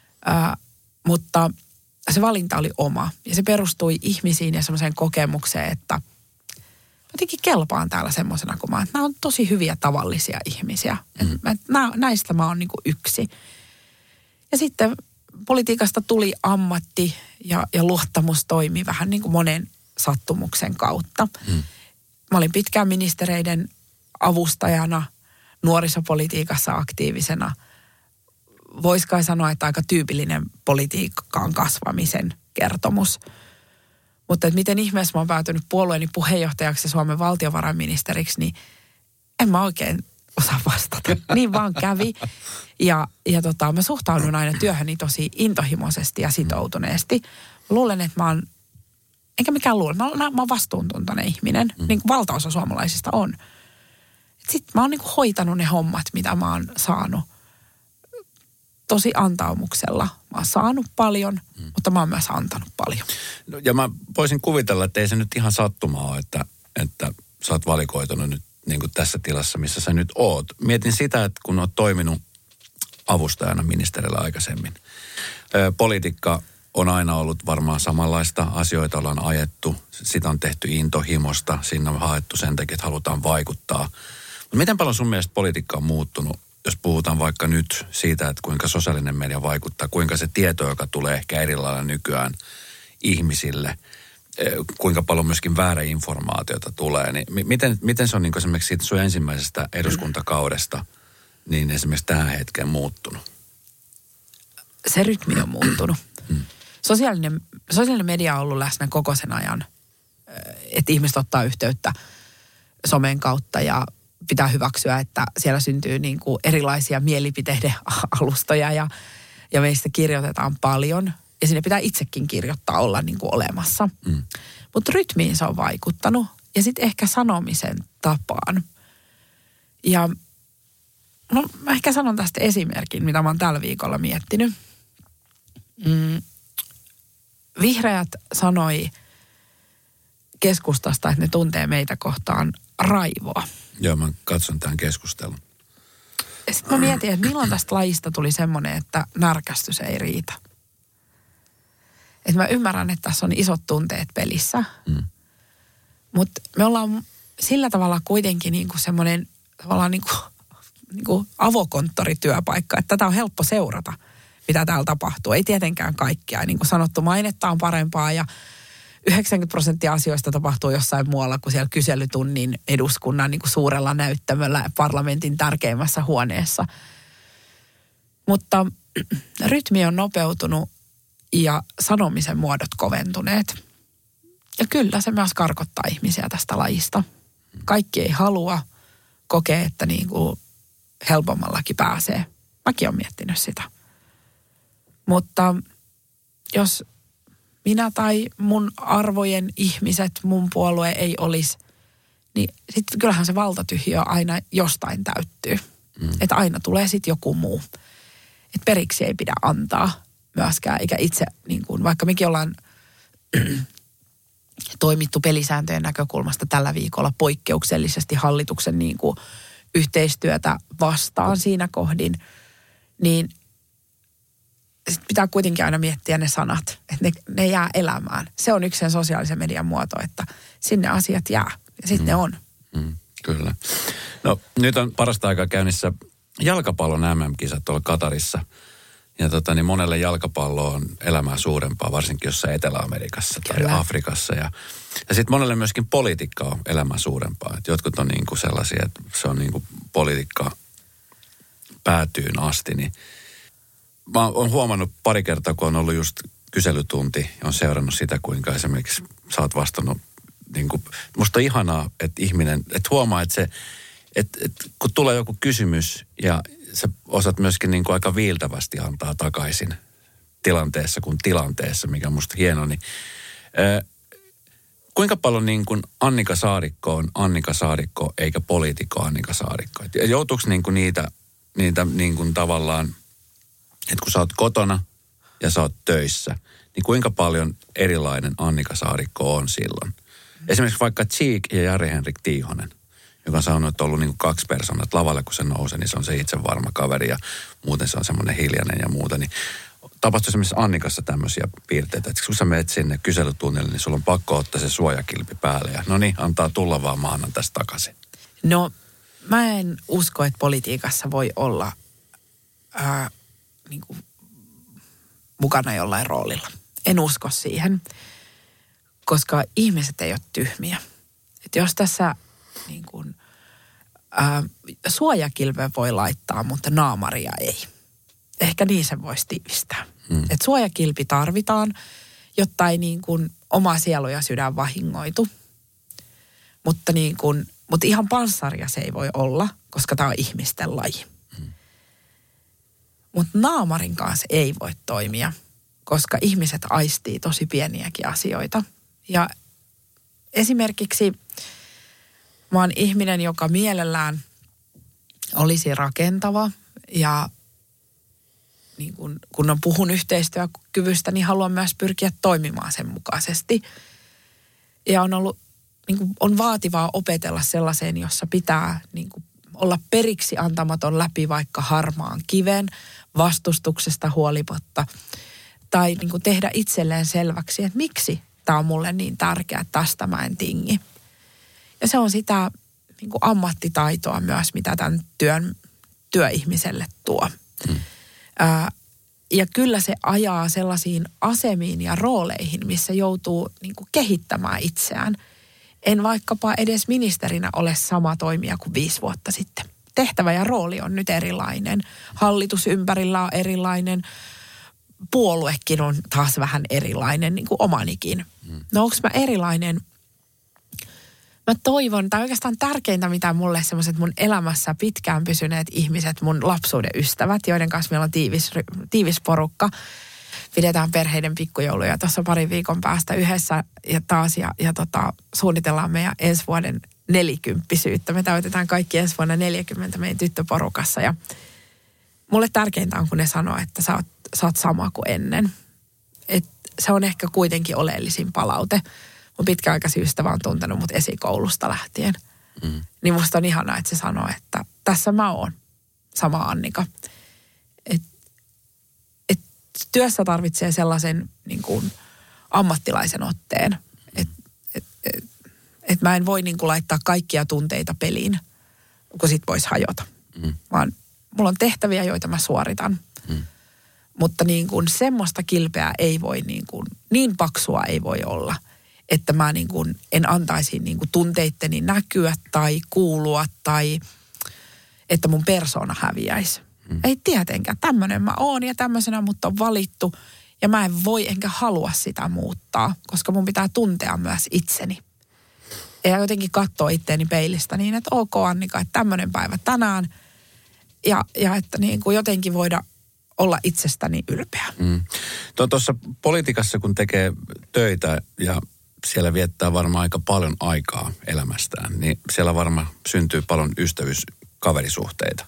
Mutta se valinta oli oma. Ja se perustui ihmisiin ja semmoiseen kokemukseen, että mä jotenkin kelpaan täällä semmoisena, kun nämä on tosi hyviä tavallisia ihmisiä. Näistä mä oon niin kuin yksi. Ja sitten politiikasta tuli ammatti ja luottamus toimi vähän niin kuin monen sattumuksen kautta. Mä olin pitkään ministereiden avustajana, nuorisopolitiikassa aktiivisena. Voisi kai sanoa, että aika tyypillinen politiikkaan kasvamisen kertomus. Mutta että miten ihmeessä mä oon päätynyt puolueeni puheenjohtajaksi ja Suomen valtiovarainministeriksi, niin en mä oikein osaa vastata. Niin vaan kävi. Ja mä suhtaudun aina työhöni tosi intohimoisesti ja sitoutuneesti. Mä luulen, että mä oon, enkä mikään luule, mä oon vastuuntuntoinen ihminen, niin kuin valtaosa suomalaisista on. Sitten mä oon niin kuin hoitanut ne hommat, mitä mä oon saanut tosi antaumuksella. Mä oon saanut paljon, mutta mä oon myös antanut paljon. No, ja mä voisin kuvitella, että ei se nyt ihan sattumaa ole, että sä oot valikoitunut nyt niin kuin tässä tilassa, missä sä nyt oot. Mietin sitä, että kun oot toiminut avustajana ministerillä aikaisemmin. Politiikka on aina ollut varmaan samanlaista. Asioita ollaan ajettu. Sitä on tehty intohimosta. Siinä on haettu sen takia, että halutaan vaikuttaa. Mutta miten paljon sun mielestä politiikka on muuttunut, jos puhutaan vaikka nyt siitä, että kuinka sosiaalinen media vaikuttaa, kuinka se tieto, joka tulee ehkä eri lailla nykyään ihmisille, kuinka paljon myöskin väärä informaatiota tulee, niin miten se on niin kuin esimerkiksi siitä sun ensimmäisestä eduskuntakaudesta niin esimerkiksi tähän hetkeen muuttunut? Se rytmi on muuttunut. Sosiaalinen media on ollut läsnä koko sen ajan, että ihmiset ottaa yhteyttä somen kautta ja pitää hyväksyä, että siellä syntyy niin kuin erilaisia mielipiteiden alustoja ja meistä kirjoitetaan paljon. Ja sinne pitää itsekin kirjoittaa, olla niin kuin olemassa. Mutta rytmiin se on vaikuttanut. Ja sitten ehkä sanomisen tapaan. Ja no mä ehkä sanon tästä esimerkin, mitä mä oon tällä viikolla miettinyt. Vihreät sanoi keskustasta, että ne tuntee meitä kohtaan raivoa. Joo, mä katson tämän keskustelun. Ja sitten mä mietin, että milloin tästä lajista tuli semmoinen, että närkästys ei riitä. Että mä ymmärrän, että tässä on isot tunteet pelissä. Mutta me ollaan sillä tavalla kuitenkin niinku semmoinen tavallaan niinku avokonttorityöpaikka, että tätä on helppo seurata, mitä täällä tapahtuu. Ei tietenkään kaikkia. Niin kuin sanottu, mainetta on parempaa ja 90% asioista tapahtuu jossain muualla kuin siellä kyselytunnin eduskunnan niin kuin suurella näyttämöllä parlamentin tärkeimmässä huoneessa. Mutta rytmi on nopeutunut ja sanomisen muodot koventuneet. Ja kyllä se myös karkottaa ihmisiä tästä lajista. Kaikki ei halua kokea, että niin kuin helpommallakin pääsee. Mäkin olen miettinyt sitä. Mutta jos minä tai mun arvojen ihmiset, mun puolue ei olisi, niin sitten kyllähän se valtatyhjiö aina jostain täyttyy. Että aina tulee sitten joku muu. Että periksi ei pidä antaa myöskään, eikä itse, niin kuin, vaikka mekin ollaan toimittu pelisääntöjen näkökulmasta tällä viikolla poikkeuksellisesti hallituksen niin kuin yhteistyötä vastaan siinä kohdin, niin sit pitää kuitenkin aina miettiä ne sanat, että ne jää elämään. Se on yksi sen sosiaalisen median muoto, että sinne asiat jää ja sitten ne on. Kyllä. No nyt on parasta aikaa käynnissä jalkapallon MM-kisat tuolla Katarissa. Ja niin monelle jalkapallo on elämää suurempaa, varsinkin jossain Etelä-Amerikassa tai Afrikassa. Ja sitten monelle myöskin politiikka on elämää suurempaa. Et jotkut on niinku sellaisia, että se on niinku politiikka päätyyn asti. Niin mä oon huomannut pari kertaa, kun on ollut just kyselytunti, on seurannut sitä, kuinka esimerkiksi sä oot vastannut. Niinku, musta on ihanaa, että ihminen, että huomaa, että se, että kun tulee joku kysymys ja sä osaat myöskin niin kuin aika viiltävästi antaa takaisin tilanteessa kuin tilanteessa, mikä on musta hieno, niin kuinka paljon niin kuin Annika Saarikko on Annika Saarikko eikä poliitikko Annika Saarikko? Joutuuko niin kuin niitä niin kuin tavallaan, että kun sä oot kotona ja sä oot töissä, niin kuinka paljon erilainen Annika Saarikko on silloin? Esimerkiksi vaikka Cheek ja Jari-Henrik Tiihonen, joka on sanonut, että on ollut niin kuin kaksi persoonaa, että lavalle kun se nousee, niin se on se itsevarma kaveri ja muuten se on semmoinen hiljainen ja muuta. Niin tapahtui esimerkiksi Annikassa tämmöisiä piirteitä, että kun sä menet sinne kyselytunnille, niin sulla on pakko ottaa se suojakilpi päälle ja no niin, antaa tulla vaan maanantaista takaisin. No mä en usko, että politiikassa voi olla niin kuin mukana jollain roolilla. En usko siihen, koska ihmiset ei ole tyhmiä. Että jos tässä niin kuin, suojakilven voi laittaa, mutta naamaria ei. Ehkä niin sen voisi tiivistää. Että suojakilpi tarvitaan, jotta ei niin kuin oma sielu ja sydän vahingoitu. Mutta ihan panssaria se ei voi olla, koska tämä on ihmisten laji. Mutta naamarin kanssa ei voi toimia, koska ihmiset aistii tosi pieniäkin asioita. Ja esimerkiksi mä oon ihminen, joka mielellään olisi rakentava ja niin kun puhun yhteistyökyvystä, niin haluan myös pyrkiä toimimaan sen mukaisesti. Ja on ollut, on vaativaa opetella sellaiseen, jossa pitää olla periksi antamaton läpi vaikka harmaan kiven vastustuksesta huolimatta. Tai tehdä itselleen selväksi, että miksi tämä on mulle niin tärkeää, että tästä mä en tingi. Ja se on sitä ammattitaitoa myös, mitä tämän työihmiselle tuo. Ja kyllä se ajaa sellaisiin asemiin ja rooleihin, missä joutuu kehittämään itseään. En vaikkapa edes ministerinä ole sama toimija kuin 5 vuotta sitten. Tehtävä ja rooli on nyt erilainen. Hallitus ympärillä on erilainen. Puoluekin on taas vähän erilainen, niin kuin omanikin. No onko mä erilainen? Mä toivon, tai oikeastaan tärkeintä, mitä mulle semmoiset mun elämässä pitkään pysyneet ihmiset, mun lapsuuden ystävät, joiden kanssa meillä on tiivis porukka. Pidetään perheiden pikkujouluja tuossa 2 viikon päästä yhdessä ja taas ja suunnitellaan meidän ensi vuoden 40-syyttä. Me täytetään kaikki ensi vuonna 40 meidän tyttöporukassa ja mulle tärkeintä on, kun ne sanoo, että sä oot sama kuin ennen. Et se on ehkä kuitenkin oleellisin palaute. Mun pitkäaikaisia ystävä on tuntenut mut esikoulusta lähtien. Niin musta on ihanaa, että se sanoo, että tässä mä oon sama Annika. Et työssä tarvitsee sellaisen niin kuin ammattilaisen otteen, että mä en voi niin kuin laittaa kaikkia tunteita peliin, kun sit vois hajota. Vaan mulla on tehtäviä, joita mä suoritan. Mutta niin kuin semmoista kilpeä ei voi, niin paksua ei voi olla, että mä en antaisi tunteitteni näkyä tai kuulua tai että mun persoona häviäisi. Ei tietenkään. Tämmöinen mä oon ja tämmöisenä mut on valittu ja mä en voi enkä halua sitä muuttaa, koska mun pitää tuntea myös itseni. Ja jotenkin katsoa itteeni peilistä niin, että ok Annika, että tämmöinen päivä tänään ja että jotenkin voida olla itsestäni ylpeä. Tuossa politiikassa, kun tekee töitä ja siellä viettää varmaan aika paljon aikaa elämästään, niin siellä varmaan syntyy paljon ystävyyskaverisuhteita.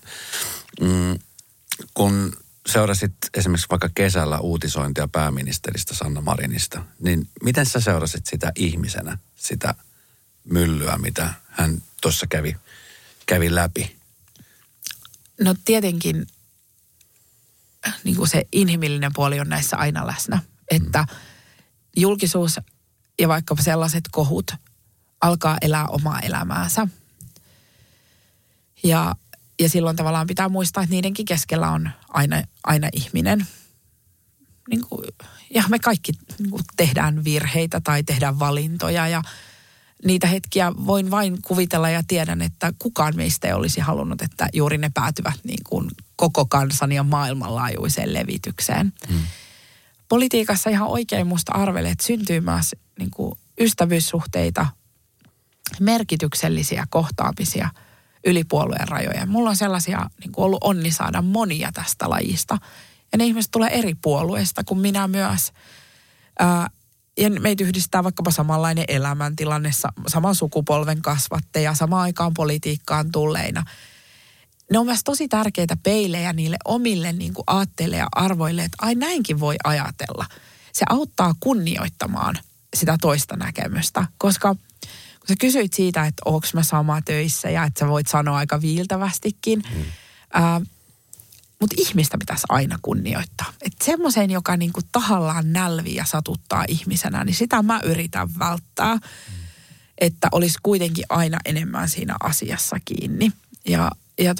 Kun seurasit esimerkiksi vaikka kesällä uutisointia pääministeristä Sanna Marinista, niin miten sä seurasit sitä ihmisenä, sitä myllyä, mitä hän tuossa kävi läpi? No tietenkin niin kuin se inhimillinen puoli on näissä aina läsnä, että julkisuus ja vaikka sellaiset kohut alkaa elää omaa elämäänsä. Ja silloin tavallaan pitää muistaa, että niidenkin keskellä on aina ihminen. Niin kuin, ja me kaikki niin kuin tehdään virheitä tai tehdään valintoja ja niitä hetkiä voin vain kuvitella ja tiedän, että kukaan meistä ei olisi halunnut, että juuri ne päätyvät niin kuin koko kansan ja maailmanlaajuiseen levitykseen. Politiikassa ihan oikein musta arvelee, että syntyy myös niin kuin ystävyyssuhteita, merkityksellisiä kohtaamisia yli puolueen rajojen. Mulla on sellaisia niin kuin ollut onni saada monia tästä lajista. Ja ne ihmiset tulee eri puolueista kuin minä myös. Ja meitä yhdistää vaikkapa samanlainen elämäntilanne, saman sukupolven kasvatteja, samaan aikaan politiikkaan tulleina. Ne on myös tosi tärkeitä peilejä niille omille niin kuin aatteille ja arvoille, että ai näinkin voi ajatella. Se auttaa kunnioittamaan sitä toista näkemystä, koska kun sä kysyit siitä, että onko mä sama töissä ja että sä voit sanoa aika viiltävästikin, mutta ihmistä pitäisi aina kunnioittaa. Että semmoiseen, joka niinku tahallaan nälvii ja satuttaa ihmisenä, niin sitä mä yritän välttää, että olisi kuitenkin aina enemmän siinä asiassa kiinni. Ja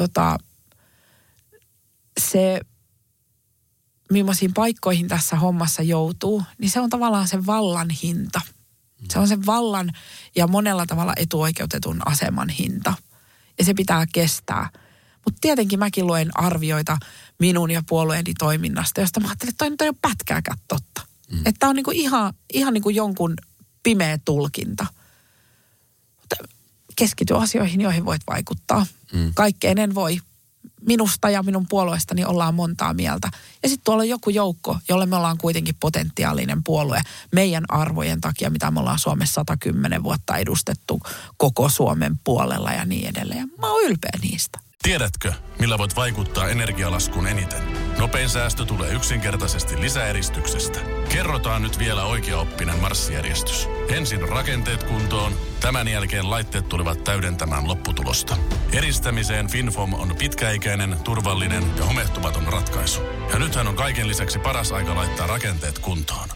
se, millaisiin paikkoihin tässä hommassa joutuu, niin se on tavallaan se vallan hinta. Se on se vallan ja monella tavalla etuoikeutetun aseman hinta. Ja se pitää kestää. Mutta tietenkin mäkin luen arvioita minun ja puolueeni toiminnasta, josta mä ajattelin, että toi nyt ei ole pätkääkään totta. Että tämä on niinku ihan niinku jonkun pimeä tulkinta. Mutta keskity asioihin, joihin voit vaikuttaa. Kaikkeen en voi. Minusta ja minun puolueestani ollaan montaa mieltä. Ja sitten tuolla on joku joukko, jolle me ollaan kuitenkin potentiaalinen puolue meidän arvojen takia, mitä me ollaan Suomessa 110 vuotta edustettu koko Suomen puolella ja niin edelleen. Mä oon ylpeä niistä. Tiedätkö, millä voit vaikuttaa energialaskuun eniten? Nopein säästö tulee yksinkertaisesti lisäeristyksestä. Kerrotaan nyt vielä oikeaoppinen marssijärjestys. Ensin rakenteet kuntoon, tämän jälkeen laitteet tulevat täydentämään lopputulosta. Eristämiseen FinFom on pitkäikäinen, turvallinen ja homehtumaton ratkaisu. Ja nythän on kaiken lisäksi paras aika laittaa rakenteet kuntoon.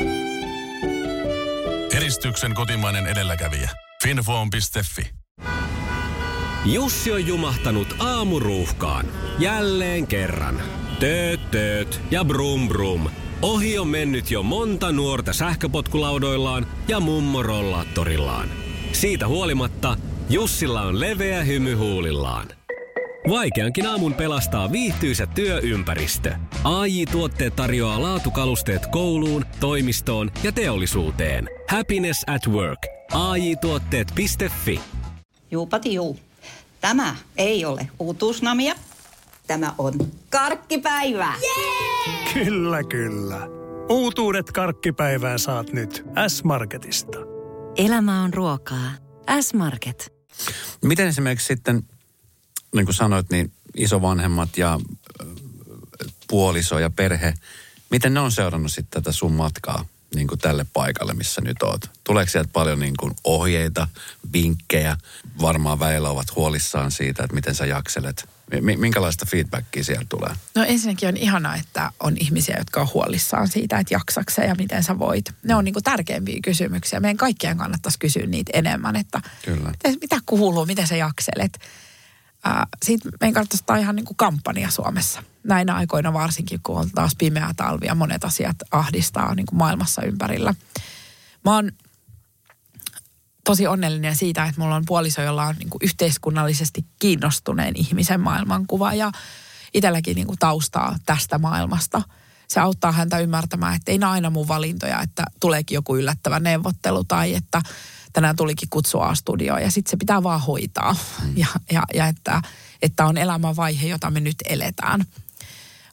Eristyksen kotimainen edelläkävijä. finfoam.fi. Jussi on jumahtanut aamuruuhkaan. Jälleen kerran. Tööt ja brum brum. Ohi on mennyt jo monta nuorta sähköpotkulaudoillaan ja mummorollaattorillaan. Siitä huolimatta Jussilla on leveä hymy huulillaan. Vaikeankin aamun pelastaa viihtyisä työympäristö. AJ-tuotteet tarjoaa laatukalusteet kouluun, toimistoon ja teollisuuteen. Happiness at work. AJ-tuotteet.fi. Juupati juu. Tämä ei ole uutuusnamia. Tämä on karkkipäivää. Yeah! Kyllä. Uutuudet karkkipäivään saat nyt S-Marketista. Elämä on ruokaa. S-Market. Miten esimerkiksi sitten, niin kuin sanoit, niin isovanhemmat ja puoliso ja perhe, miten ne on seurannut sitten tätä sun matkaa niin kuin tälle paikalle, missä nyt oot? Tuleeko sieltä paljon niin kuin ohjeita, vinkkejä? Varmaan väillä ovat huolissaan siitä, että miten sä jakselet. Minkälaista feedbackia siellä tulee? No ensinnäkin on ihanaa, että on ihmisiä, jotka on huolissaan siitä, että jaksaksa ja miten sä voit. Ne on niin kuin tärkeimpiä kysymyksiä. Meidän kaikkien kannattaisi kysyä niitä enemmän, että Kyllä. Mitä kuuluu, miten sä jakselet. Siitä meidän kannattaisi ottaa ihan niin kuin kampanja Suomessa. Näinä aikoina varsinkin, kun on taas pimeä talvi ja monet asiat ahdistaa niin kuin maailmassa ympärillä. Mä oon tosi onnellinen siitä, että mulla on puoliso, jolla on niin kuin yhteiskunnallisesti kiinnostuneen ihmisen maailmankuva ja itselläkin niin kuin taustaa tästä maailmasta. Se auttaa häntä ymmärtämään, että ei ne aina mun valintoja, että tuleekin joku yllättävä neuvottelu tai että tänään tulikin kutsu A-studioon ja sitten se pitää vaan hoitaa ja että on elämänvaihe, jota me nyt eletään.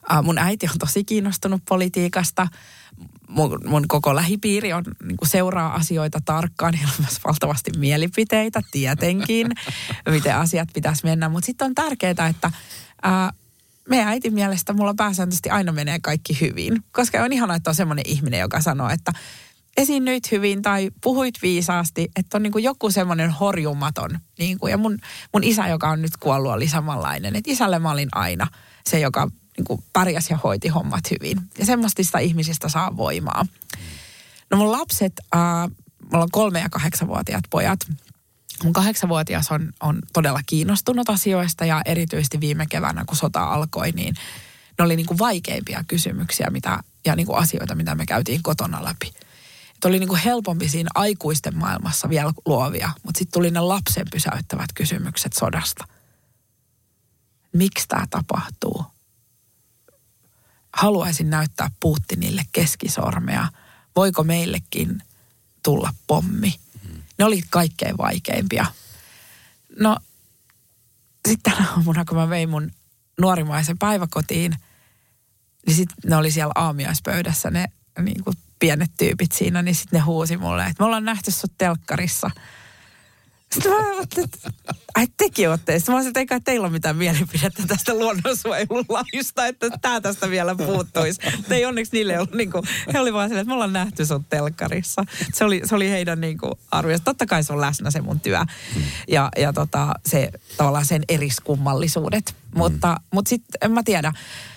Mun äiti on tosi kiinnostunut politiikasta. Mun koko lähipiiri on, niin kuin seuraa asioita tarkkaan. Heillä on myös valtavasti mielipiteitä, tietenkin, miten asiat pitäisi mennä. Mutta sitten on tärkeää, että meidän äitin mielestä mulla pääsääntöisesti aina menee kaikki hyvin. Koska on ihanaa, että on semmoinen ihminen, joka sanoo, että esiinnyit hyvin tai puhuit viisaasti, että on niin kuin joku semmoinen horjumaton. Niin kuin, ja mun isä, joka on nyt kuollut, oli samanlainen. Että isälle mä olin aina se, joka niin kuin pärjäsi ja hoiti hommat hyvin. Ja semmoista ihmisistä saa voimaa. No mun lapset, mulla on 3- ja 8-vuotiaat pojat. Mun 8-vuotias on todella kiinnostunut asioista ja erityisesti viime keväänä, kun sota alkoi, niin ne oli niin kuin vaikeimpia kysymyksiä ja niin kuin asioita, mitä me käytiin kotona läpi. Että oli niin kuin helpompi siinä aikuisten maailmassa vielä luovia, mutta sitten tuli ne lapsen pysäyttävät kysymykset sodasta. Miksi tämä tapahtuu? Haluaisin näyttää Putinille keskisormea. Voiko meillekin tulla pommi? Ne oli kaikkein vaikeimpia. No, sitten tänä aamuna, kun mä vein mun nuorimaisen päiväkotiin, niin sitten ne oli siellä aamiaispöydässä, ne niin kuin pienet tyypit siinä, niin sitten ne huusi mulle, että me ollaan nähty sut telkkarissa. Sitten mä ajattelin, että ai tekin ootte. Sitten mä olisin, että eikä teillä ole mitään mielipidettä tästä luonnonsuojelulaista, että tää tästä vielä puuttuisi. Mutta ei onneksi niille ollut niin kuin, he oli vaan silleen, että me ollaan nähty sut telkkarissa. Se oli heidän niin kuin arvioissa. Totta kai se on läsnä se mun työ ja se tavallaan sen eriskummallisuudet. Mutta sitten en mä tiedä,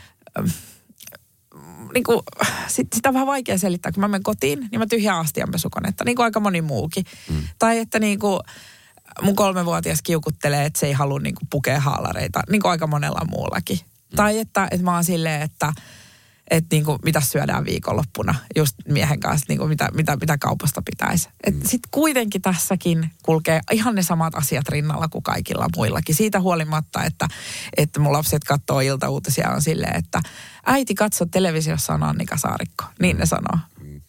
niin kuin, sitä on vähän vaikea selittää, kun mä menen kotiin, niin mä tyhjään astianpesukonetta, niin kuin aika moni muukin. Tai että niin kuin mun 3-vuotias kiukuttelee, että se ei halua niin kuin pukea haalareita, niin kuin aika monella muullakin. Tai että mä oon silleen, että niin kuin mitä syödään viikonloppuna just miehen kanssa, niin kuin mitä kaupasta pitäisi. Sitten kuitenkin tässäkin kulkee ihan ne samat asiat rinnalla kuin kaikilla muillakin. Siitä huolimatta, että mun lapset katsoo iltauutisia on silleen, että äiti katso televisiossa on Annika Saarikko. Niin ne sanoo.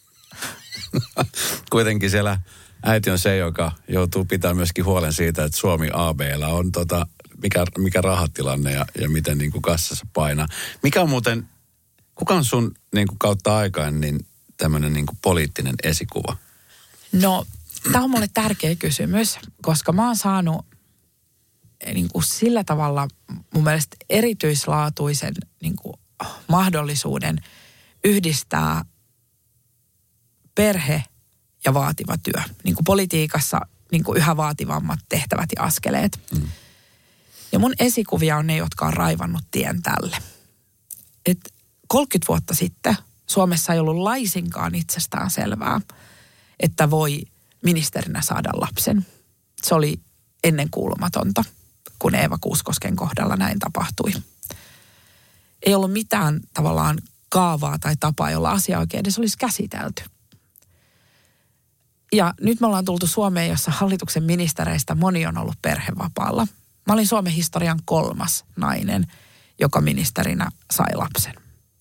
Kuitenkin siellä äiti on se, joka joutuu pitämään myöskin huolen siitä, että Suomi AB:llä on mikä rahatilanne ja miten niin kuin kassassa painaa. Mikä on muuten, kuka on sun niin kuin kautta aikaan niin tämmöinen niin kuin poliittinen esikuva? No, tämä on mulle tärkeä kysymys, koska mä oon saanut niin kuin sillä tavalla mun mielestä erityislaatuisen niin kuin mahdollisuuden yhdistää perhe ja vaativa työ. Niin kuin politiikassa niin kuin yhä vaativammat tehtävät ja askeleet. Ja mun esikuvia on ne, jotka on raivannut tien tälle. Et 30 vuotta sitten Suomessa ei ollut laisinkaan itsestään selvää, että voi ministerinä saada lapsen. Se oli ennenkuulumatonta, kun Eeva Kuuskosken kohdalla näin tapahtui. Ei ollut mitään tavallaan kaavaa tai tapaa, jolla asia oikein edes olisi käsitelty. Ja nyt me ollaan tultu Suomeen, jossa hallituksen ministereistä moni on ollut perhevapaalla. Mä olin Suomen historian 3. nainen, joka ministerinä sai lapsen.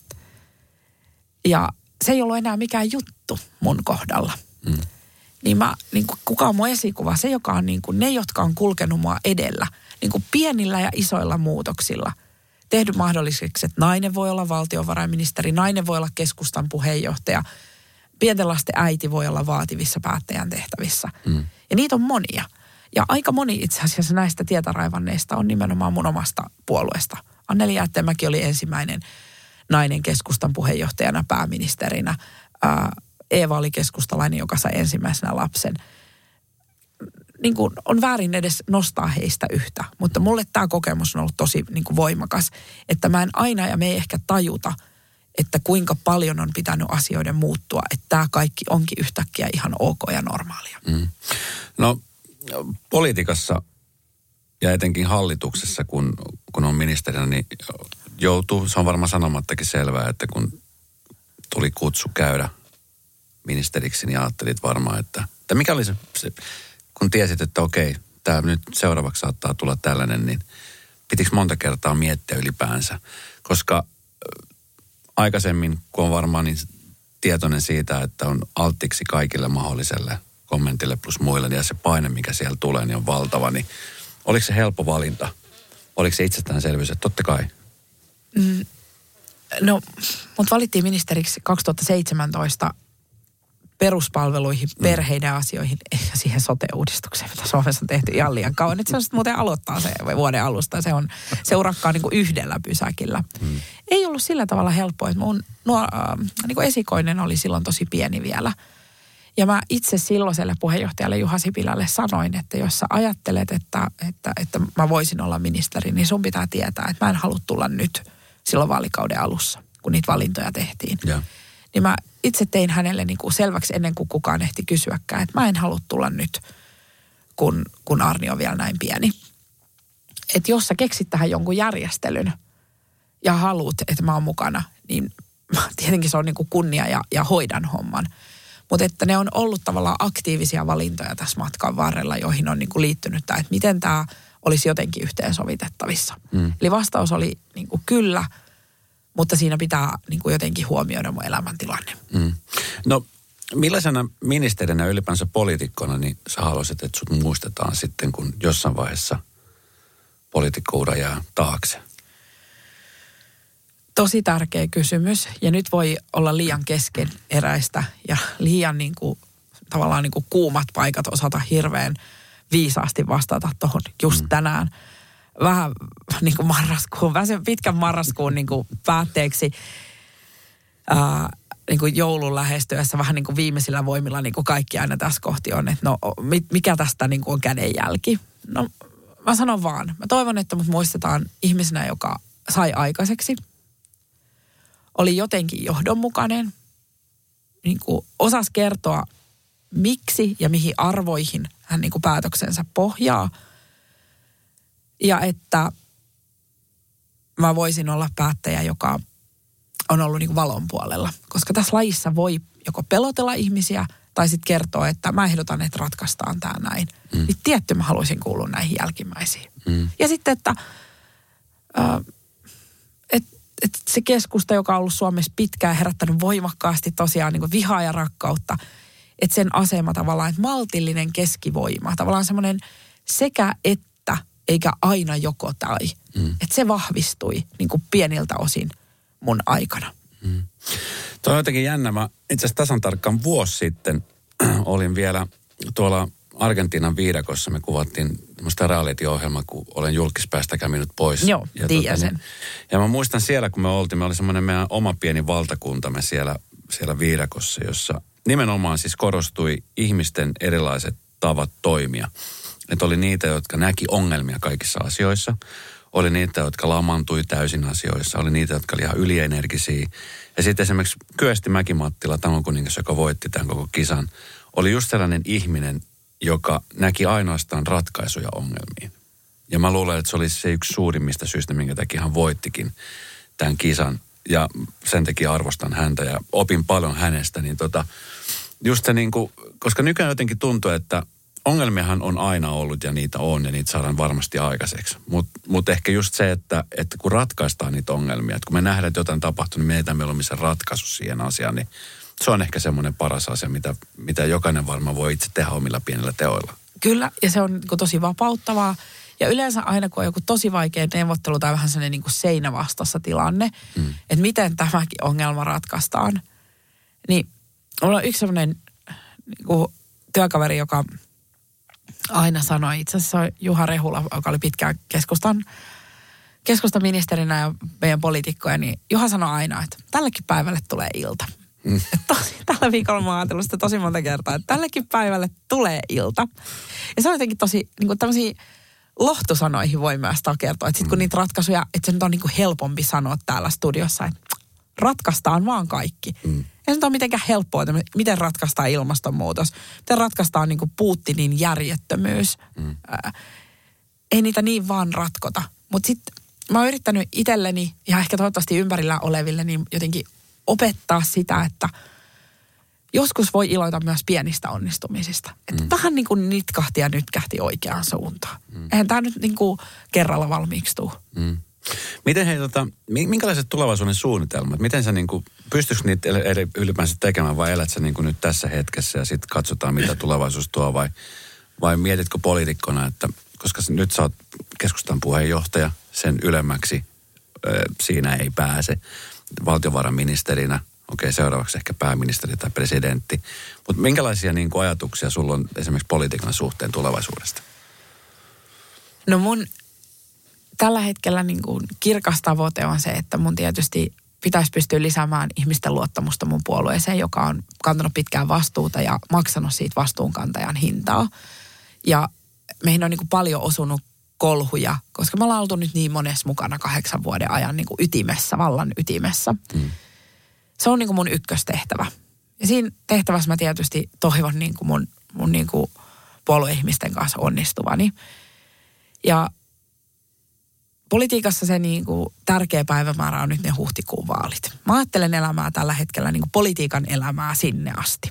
Ja se ei ollut enää mikään juttu mun kohdalla. Niin kuka on mun esikuva? Se, joka on niin kuin ne, jotka on kulkenut mua edellä. Niin kuin pienillä ja isoilla muutoksilla. Tehnyt mahdolliseksi, että nainen voi olla valtiovarainministeri, nainen voi olla keskustan puheenjohtaja. Pienten lasten äiti voi olla vaativissa päättäjän tehtävissä. Ja niitä on monia. Ja aika moni itse asiassa näistä tietäraivanneista on nimenomaan mun omasta puolueesta. Anneli Jäätteenmäki oli ensimmäinen nainen keskustan puheenjohtajana, pääministerinä. Eeva oli keskustalainen, joka sai ensimmäisenä lapsen. Niin kuin on väärin edes nostaa heistä yhtä, mutta mulle tämä kokemus on ollut tosi niin kuin voimakas, että mä en aina ja me ei ehkä tajuta, että kuinka paljon on pitänyt asioiden muuttua, että tämä kaikki onkin yhtäkkiä ihan ok ja normaalia. No politiikassa ja etenkin hallituksessa, kun on ministerinä, niin joutuu, se on varmaan sanomattakin selvää, että kun tuli kutsu käydä ministeriksi, niin ajattelit varmaan, että mikä oli se kun tiesit, että okei, tämä nyt seuraavaksi saattaa tulla tällainen, niin pitikö monta kertaa miettiä ylipäänsä, koska aikaisemmin, kun on varmaan niin tietoinen siitä, että on alttiiksi kaikille mahdolliselle kommentille plus muille, ja se paine, mikä siellä tulee, niin on valtava, niin oliko se helppo valinta? Oliko se itsestäänselvyys, että totta kai? No, mut valittiin ministeriksi 2017 peruspalveluihin, perheiden asioihin ja siihen sote-uudistukseen, mitä Suomessa on tehty ihan liian kauan. Nyt se on muuten aloittaa se vuoden alusta. Se urakka on niin kuin yhdellä pysäkillä. Ei ollut sillä tavalla helppoa, että mun niin kuin esikoinen oli silloin tosi pieni vielä. Ja mä itse silloiselle puheenjohtajalle Juha Sipilälle sanoin, että jos sä ajattelet, että mä voisin olla ministeri, niin sun pitää tietää, että mä en halua tulla nyt silloin vaalikauden alussa, kun niitä valintoja tehtiin. Ja. Niin mä itse tein hänelle niin kuin selväksi ennen kuin kukaan ehti kysyäkään, että mä en halua tulla nyt, kun Arni on vielä näin pieni. Että jos sä keksit tähän jonkun järjestelyn ja haluat, että mä oon mukana, niin tietenkin se on niin kuin kunnia ja hoidan homman. Mutta että ne on ollut tavallaan aktiivisia valintoja tässä matkan varrella, joihin on niin kuin liittynyt tämä, että miten tämä olisi jotenkin yhteensovitettavissa. Eli vastaus oli niin kuin kyllä, mutta siinä pitää niin kuin jotenkin huomioida mun elämäntilanne. No, millaisena ministerinä ylipäänsä poliitikkona, niin sä haluaisit, että sut muistetaan sitten, kun jossain vaiheessa poliitikkoura jää taakse? Tosi tärkeä kysymys, ja nyt voi olla liian keskeneräistä ja liian niin kuin, tavallaan niin kuin kuumat paikat osata hirveän viisaasti vastata tuohon just tänään. Vähän niin kuin pitkän marraskuun niin kuin päätteeksi niin kuin joulun lähestyessä vähän niin kuin viimeisillä voimilla niin kuin kaikki aina tässä kohti on, että no mikä tästä niin kuin on kädenjälki. No mä sanon vaan, mä toivon, että mut muistetaan ihmisenä, joka sai aikaiseksi. Oli jotenkin johdonmukainen, niin kuin osasi kertoa miksi ja mihin arvoihin hän niin kuin päätöksensä pohjaa. Ja että mä voisin olla päättäjä, joka on ollut niin kuin valon puolella. Koska tässä lajissa voi joko pelotella ihmisiä tai sitten kertoa, että mä ehdotan, että ratkaistaan tämä näin. Niin tietty mä haluaisin kuulua näihin jälkimmäisiin. Ja sitten, että se keskusta, joka on ollut Suomessa pitkään herättänyt voimakkaasti tosiaan niin kuin vihaa ja rakkautta, että sen asema tavallaan, että maltillinen keskivoima, tavallaan semmoinen sekä että, eikä aina joko tai. Että se vahvistui niin kuin pieniltä osin mun aikana. Tuo on jotenkin jännä. Mä itse asiassa tasan tarkkaan vuosi sitten olin vielä tuolla Argentiinan viidakossa. Me kuvattiin tämmöistä reality-ohjelmaa, kun olen julkispäästäkään minut pois. Joo, tiedän sen. Ja mä muistan siellä, kun me oli semmoinen meidän oma pieni valtakuntamme siellä viidakossa, jossa nimenomaan siis korostui ihmisten erilaiset tavat toimia. Että oli niitä, jotka näki ongelmia kaikissa asioissa. Oli niitä, jotka lamantui täysin asioissa. Oli niitä, jotka oli ihan ylienergisiä. Ja sitten esimerkiksi Kyösti Mäki-Mattila, talonkuningas, joka voitti tämän koko kisan, oli just sellainen ihminen, joka näki ainoastaan ratkaisuja ongelmiin. Ja mä luulen, että se oli se yksi suurimmista syistä, minkä takia hän voittikin tämän kisan. Ja sen takia arvostan häntä ja opin paljon hänestä. Niin just se niin kuin, koska nykyään jotenkin tuntuu, että ongelmiahan on aina ollut ja niitä on ja niitä saadaan varmasti aikaiseksi. Mutta ehkä just se, että kun ratkaistaan niitä ongelmia, että kun me nähdään, että jotain tapahtuu, niin me ei ole missään ratkaisu siihen asiaan, niin se on ehkä semmoinen paras asia, mitä jokainen varmaan voi itse tehdä omilla pienillä teoilla. Kyllä, ja se on tosi vapauttavaa. Ja yleensä aina, kun on joku tosi vaikea neuvottelu tai vähän sellainen niin kuin seinävastassa tilanne, että miten tämäkin ongelma ratkaistaan, niin mulla on yksi sellainen niin kuin työkaveri, joka aina sanoi, itse asiassa Juha Rehula, joka oli pitkään keskustan ministerinä ja meidän poliitikkoja, niin Juha sanoi aina, että tällekin päivälle tulee ilta. Tällä viikolla mä oon ajatellut sitä tosi monta kertaa, että tällekin päivälle tulee ilta. Ja se on jotenkin tosi, niin kuin tämmöisiä lohtusanoihin voi myös takertoa. Että sitten kun niitä ratkaisuja, että se nyt on niin kuin helpompi sanoa täällä studiossa, että ratkaistaan vaan kaikki. Ei se nyt ole mitenkään helppoa, että miten ratkaistaan ilmastonmuutos, miten ratkaistaan niin kuin Putinin järjettömyys. Ei niitä niin vaan ratkota. Mutta sitten mä oon yrittänyt itselleni ja ehkä toivottavasti ympärillä oleville niin jotenkin opettaa sitä, että joskus voi iloita myös pienistä onnistumisista. Että vähän niin kuin nitkahti ja nytkähti oikeaan suuntaan. Eihän tämä nyt niin kuin kerralla valmiiksi tule. Miten minkälaiset tulevaisuuden suunnitelmat? Miten sä niin kuin, pystytkö niitä ylipäänsä tekemään vai elät sä niin kuin nyt tässä hetkessä ja sitten katsotaan mitä tulevaisuus tuo vai mietitkö poliitikkona, että koska nyt sä oot keskustan puheenjohtaja, sen ylemmäksi siinä ei pääse. valtiovarainministerinä. Okei, seuraavaksi ehkä pääministeri tai presidentti. Mutta minkälaisia niin kuin ajatuksia sulla on esimerkiksi politiikan suhteen tulevaisuudesta? No mun tällä hetkellä niin kuin kirkas tavoite on se, että mun tietysti pitäisi pystyä lisäämään ihmisten luottamusta mun puolueeseen, joka on kantanut pitkään vastuuta ja maksanut siitä vastuunkantajan hintaa. Ja meihin on niin kuin paljon osunut kolhuja, koska me ollaan oltu nyt niin monessa mukana 8 vuoden ajan niin kuin ytimessä, vallan ytimessä. Se on niin kuin mun ykköstehtävä. Ja siinä tehtävässä mä tietysti toivon niin kuin mun niin kuin puolueihmisten kanssa onnistuvani. Ja politiikassa se niin kuin tärkeä päivämäärä on nyt ne huhtikuun vaalit. Mä ajattelen elämää tällä hetkellä niin kuin politiikan elämää sinne asti.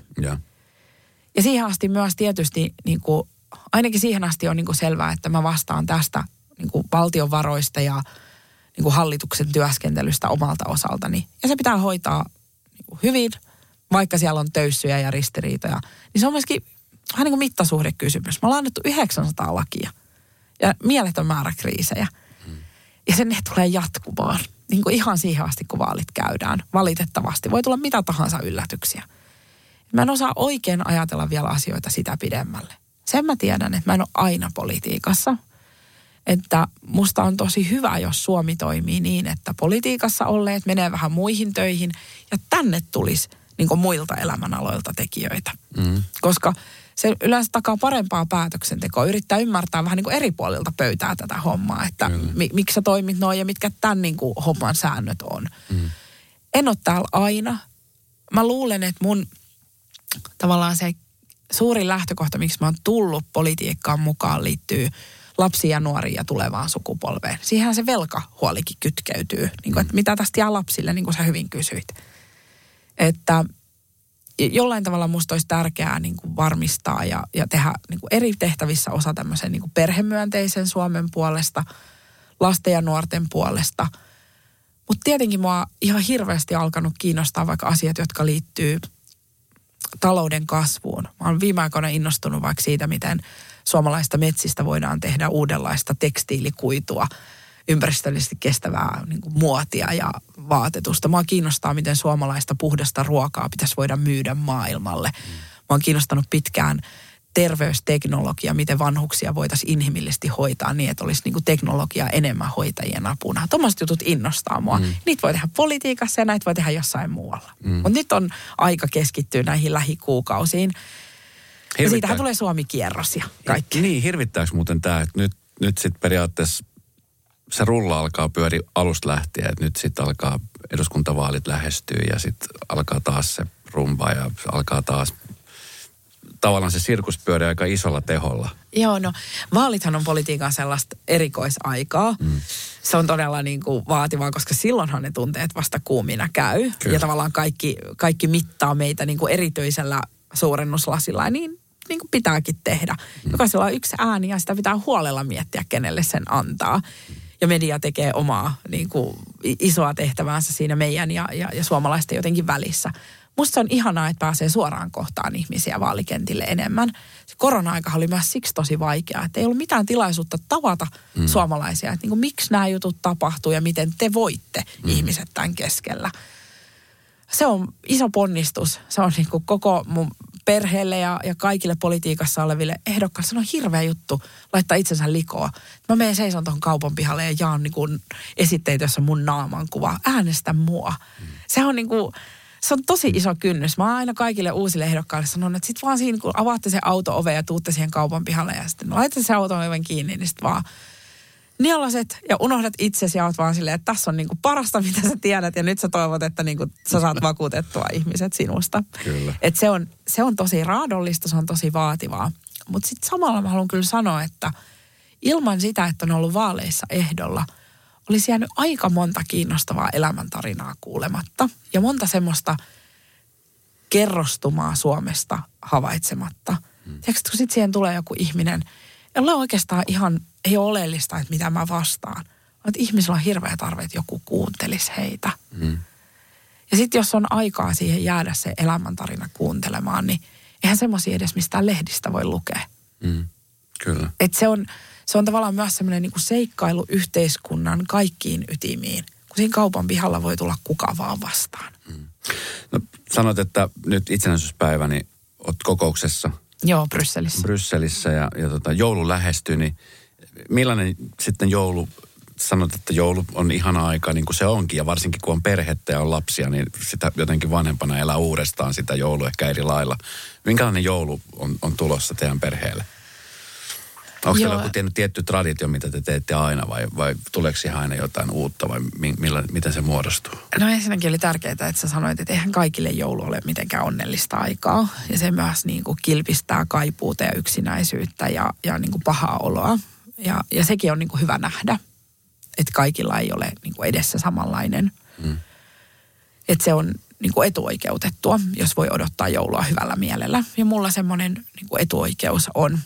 Ja siihen asti myös tietysti, niin kuin, ainakin siihen asti on niin kuin selvää, että mä vastaan tästä niin kuin valtion varoista ja niin kuin hallituksen työskentelystä omalta osaltani. Ja se pitää hoitaa niin kuin hyvin, vaikka siellä on töyssyjä ja ristiriitoja. Niin se on myöskin vähän niin kuin mittasuhdekysymys. Me ollaan annettu 900 lakia ja mieletön määrä kriisejä. Ja sen ne tulee jatkumaan, niin kuin ihan siihen asti, kun vaalit käydään. Valitettavasti voi tulla mitä tahansa yllätyksiä. Mä en osaa oikein ajatella vielä asioita sitä pidemmälle. Sen mä tiedän, että mä en ole aina politiikassa. Että musta on tosi hyvä, jos Suomi toimii niin, että politiikassa olleet menee vähän muihin töihin ja tänne tulisi niin kuin muilta elämänaloilta tekijöitä. Koska se yleensä takaa parempaa päätöksentekoa. Yrittää ymmärtää vähän niin kuin eri puolilta pöytää tätä hommaa, että miksi sä toimit noin ja mitkä tämän niin kuin homman säännöt on. En ole täällä aina. Mä luulen, että mun tavallaan se suuri lähtökohta, miksi mä oon tullut politiikkaan mukaan, liittyy lapsiin ja nuoriin ja tulevaan sukupolveen. Siihenhän se velkahuolikin kytkeytyy. Niin kuin, että mitä tästä jää lapsille, niin kuin sä hyvin kysyit. Että jollain tavalla musta olisi tärkeää niin kuin varmistaa ja tehdä niin kuin eri tehtävissä osa tämmöisen niin kuin perhemyönteisen Suomen puolesta, lasten ja nuorten puolesta. Mutta tietenkin mua ihan hirveästi alkanut kiinnostaa vaikka asiat, jotka liittyy talouden kasvuun. Mä oon viime aikoina innostunut vaikka siitä, miten suomalaista metsistä voidaan tehdä uudenlaista tekstiilikuitua, ympäristöllisesti kestävää niin kuin muotia ja vaatetusta. Mua kiinnostaa, miten suomalaista puhdasta ruokaa pitäisi voida myydä maailmalle. Mä oon kiinnostanut pitkään terveysteknologia, miten vanhuksia voitaisiin inhimillisesti hoitaa niin, että olisi niin kuin teknologiaa enemmän hoitajien apuna. Tuommoiset jutut innostaa mua. Niitä voi tehdä politiikassa ja näitä voi tehdä jossain muualla. Mutta nyt on aika keskittyä näihin lähikuukausiin. Ja siitähän tulee Suomi-kierros ja kaikki. Niin, hirvittääkö muuten tämä, että nyt sitten periaatteessa se rulla alkaa pyöri alusta lähtien, että nyt sitten alkaa eduskuntavaalit lähestyä ja sitten alkaa taas se rumba ja alkaa taas tavallaan se sirkus pyörii aika isolla teholla. Joo, no vaalithan on politiikan sellaista erikoisaikaa. Se on todella niin kuin vaativaa, koska silloinhan ne tunteet vasta kuumina käy. Kyllä. Ja tavallaan kaikki mittaa meitä niin kuin erityisellä suurennuslasilla ja niin kuin pitääkin tehdä. Jokaisella on yksi ääni ja sitä pitää huolella miettiä, kenelle sen antaa. Ja media tekee omaa niin kuin isoa tehtäväänsä siinä meidän ja suomalaisten jotenkin välissä. Musta se on ihanaa, että pääsee suoraan kohtaan ihmisiä vaalikentille enemmän. Se korona-aika oli myös siksi tosi vaikea, että ei ollut mitään tilaisuutta tavata suomalaisia. Että niin kuin, miksi nämä jutut tapahtuu ja miten te voitte ihmiset tämän keskellä. Se on iso ponnistus. Se on niin kuin koko mun perheelle ja kaikille politiikassa oleville ehdokkaille. Se on hirveä juttu laittaa itsensä likoon. Mä menen seison tuohon kaupan pihalle ja jaan niin kuin esitteitä, jossa mun naaman kuva. Äänestä mua. Se on niin kuin, se on tosi iso kynnys. Mä oon aina kaikille uusille ehdokkaille sanonut, että sit vaan siinä, kun avaatte se auto-ove ja tuutte siihen kaupan pihalle ja sitten laitatte se auto-oven kiinni, niin sit vaan niolaset ja unohdat itsesi ja oot vaan silleen, että tässä on niinku parasta, mitä sä tiedät ja nyt sä toivot, että niinku sä saat vakuutettua ihmiset sinusta. Kyllä. Että se on tosi raadollista, se on tosi vaativaa. Mutta sitten samalla mä haluan kyllä sanoa, että ilman sitä, että on ollut vaaleissa ehdolla, olisi jäänyt aika monta kiinnostavaa elämäntarinaa kuulematta ja monta semmoista kerrostumaa Suomesta havaitsematta. Tiedätkö, kun sitten siihen tulee joku ihminen, jolla oikeastaan ihan ei ole oleellista, että mitä mä vastaan. Että ihmisillä on hirveä tarve, että joku kuuntelisi heitä. Ja sitten jos on aikaa siihen jäädä se elämäntarina kuuntelemaan, niin eihän semmoisia edes mistään lehdistä voi lukea. Kyllä. Että se on tavallaan myös semmoinen niinku seikkailu yhteiskunnan kaikkiin ytimiin. Kun siinä kaupan pihalla voi tulla kuka vaan vastaan. No sanot, että nyt itsenäisyyspäivä, niin oot kokouksessa. Joo, Brysselissä. Brysselissä ja joulu lähestyy, niin millainen sitten joulu, sanot, että joulu on ihana aika niin kuin se onkin, ja varsinkin kun on perhettä ja on lapsia, niin sitä jotenkin vanhempana elää uudestaan sitä joulua ehkä eri lailla. Minkälainen joulu on tulossa teidän perheelle? Onko teillä joku tietty traditio, mitä te teette aina, vai tuleeko siihen aina jotain uutta, vai miten se muodostuu? No ensinnäkin oli tärkeää, että sä sanoit, että eihän kaikille joulu ole mitenkään onnellista aikaa. Ja se myös niin kuin kilpistää kaipuuta ja yksinäisyyttä ja niin kuin pahaa oloa. Ja sekin on niin kuin hyvä nähdä, että kaikilla ei ole niin kuin edessä samanlainen. Että se on niin kuin etuoikeutettua, jos voi odottaa joulua hyvällä mielellä. Ja mulla semmoinen niin kuin etuoikeus on.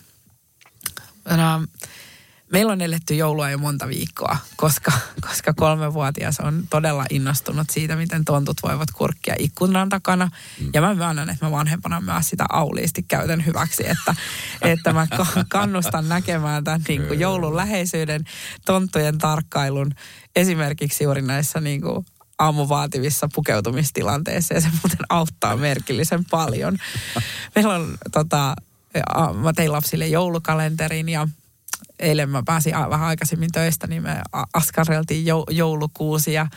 Meillä on eletty joulua jo monta viikkoa, koska 3-vuotias on todella innostunut siitä, miten tontut voivat kurkkia ikkunan takana. Ja mä myönnän, että mä vanhempana myös sitä auliisti käytän hyväksi, että mä kannustan näkemään tämän niin kuin joulun läheisyyden, tonttujen tarkkailun esimerkiksi juuri näissä niin kuin aamuvaativissa pukeutumistilanteissa, ja se muuten auttaa merkillisen paljon. Meillä on mä tein lapsille joulukalenterin, ja eilen mä pääsin vähän aikaisemmin töistä, niin me askarreltiin joulukuusi ja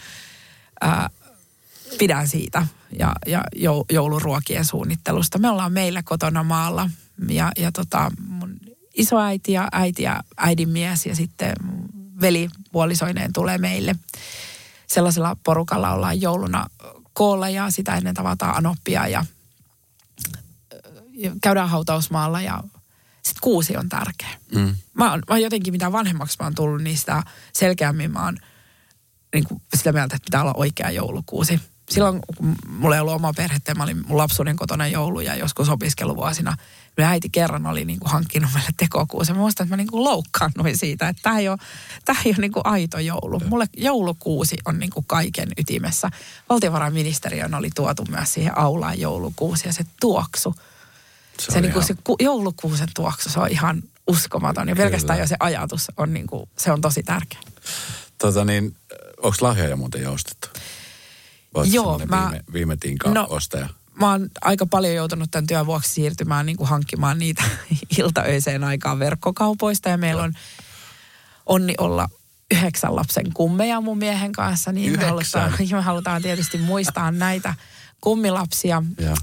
pidän siitä ja jouluruokien suunnittelusta. Me ollaan meillä kotona maalla ja mun isoäiti ja äiti ja äidin mies ja sitten veli puolisoineen tulee meille. Sellaisella porukalla ollaan jouluna koolla ja sitä ennen tavataan anoppia ja käydään hautausmaalla ja sitten kuusi on tärkeä. Mä oon jotenkin, mitä vanhemmaksi mä oon tullut, niin sitä selkeämmin mä oon niin kuin sitä mieltä, että pitää olla oikea joulukuusi. Silloin, kun mulla ei ollut omaa perhettä ja mä olin mun lapsuuden kotona jouluja joskus opiskeluvuosina, minä äiti kerran oli niin kuin hankkinut meille tekokuusen. Mä muistan, että mä niin kuin loukkaannuin siitä, että tämä ei ole niin kuin aito joulu. Mulle joulukuusi on niin kuin kaiken ytimessä. Valtiovarainministeriön oli tuotu myös siihen aulaan joulukuusi ja se tuoksu. Se joulukuusen tuoksu, se on ihan uskomaton. Ja pelkästään jo se ajatus on niin kuin, se on tosi tärkeä. Onko lahjoja muuten joustettu? Joo, viime tinkaan ostaja. Mä oon aika paljon joutunut tämän työn vuoksi siirtymään niin kuin hankkimaan niitä iltaöiseen aikaan verkkokaupoista. Ja meillä on onni olla 9 lapsen kummeja mun miehen kanssa. Niin me halutaan tietysti muistaa näitä kummilapsia.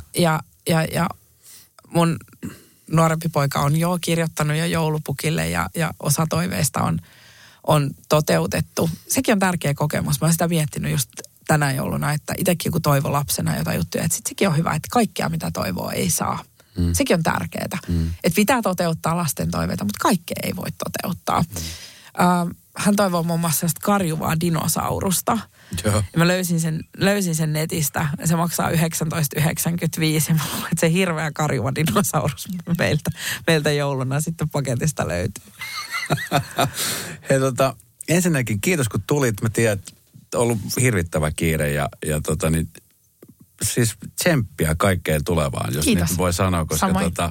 Ja mun nuorempi poika on jo kirjoittanut jo joulupukille ja osa toiveista on toteutettu. Sekin on tärkeä kokemus. Mä oon sitä miettinyt just tänä jouluna, että itsekin kun toivo lapsena jotain juttuja, että sekin on hyvä, että kaikkea mitä toivoo ei saa. Sekin on tärkeää. Että pitää toteuttaa lasten toiveita, mutta kaikkea ei voi toteuttaa. Hän toivoo muun muassa karjuvaa dinosaurusta. Joo. Ja mä löysin sen netistä. Se maksaa 19,95. Mä luulen, että se hirveä karjuva dinosaurus meiltä jouluna sitten paketista löytyy. Hei ensinnäkin kiitos kun tulit. Mä tiedän, että on ollut hirvittävä kiire ja siis tsemppiä kaikkeen tulevaan, jos kiitos. Nyt voi sanoa, koska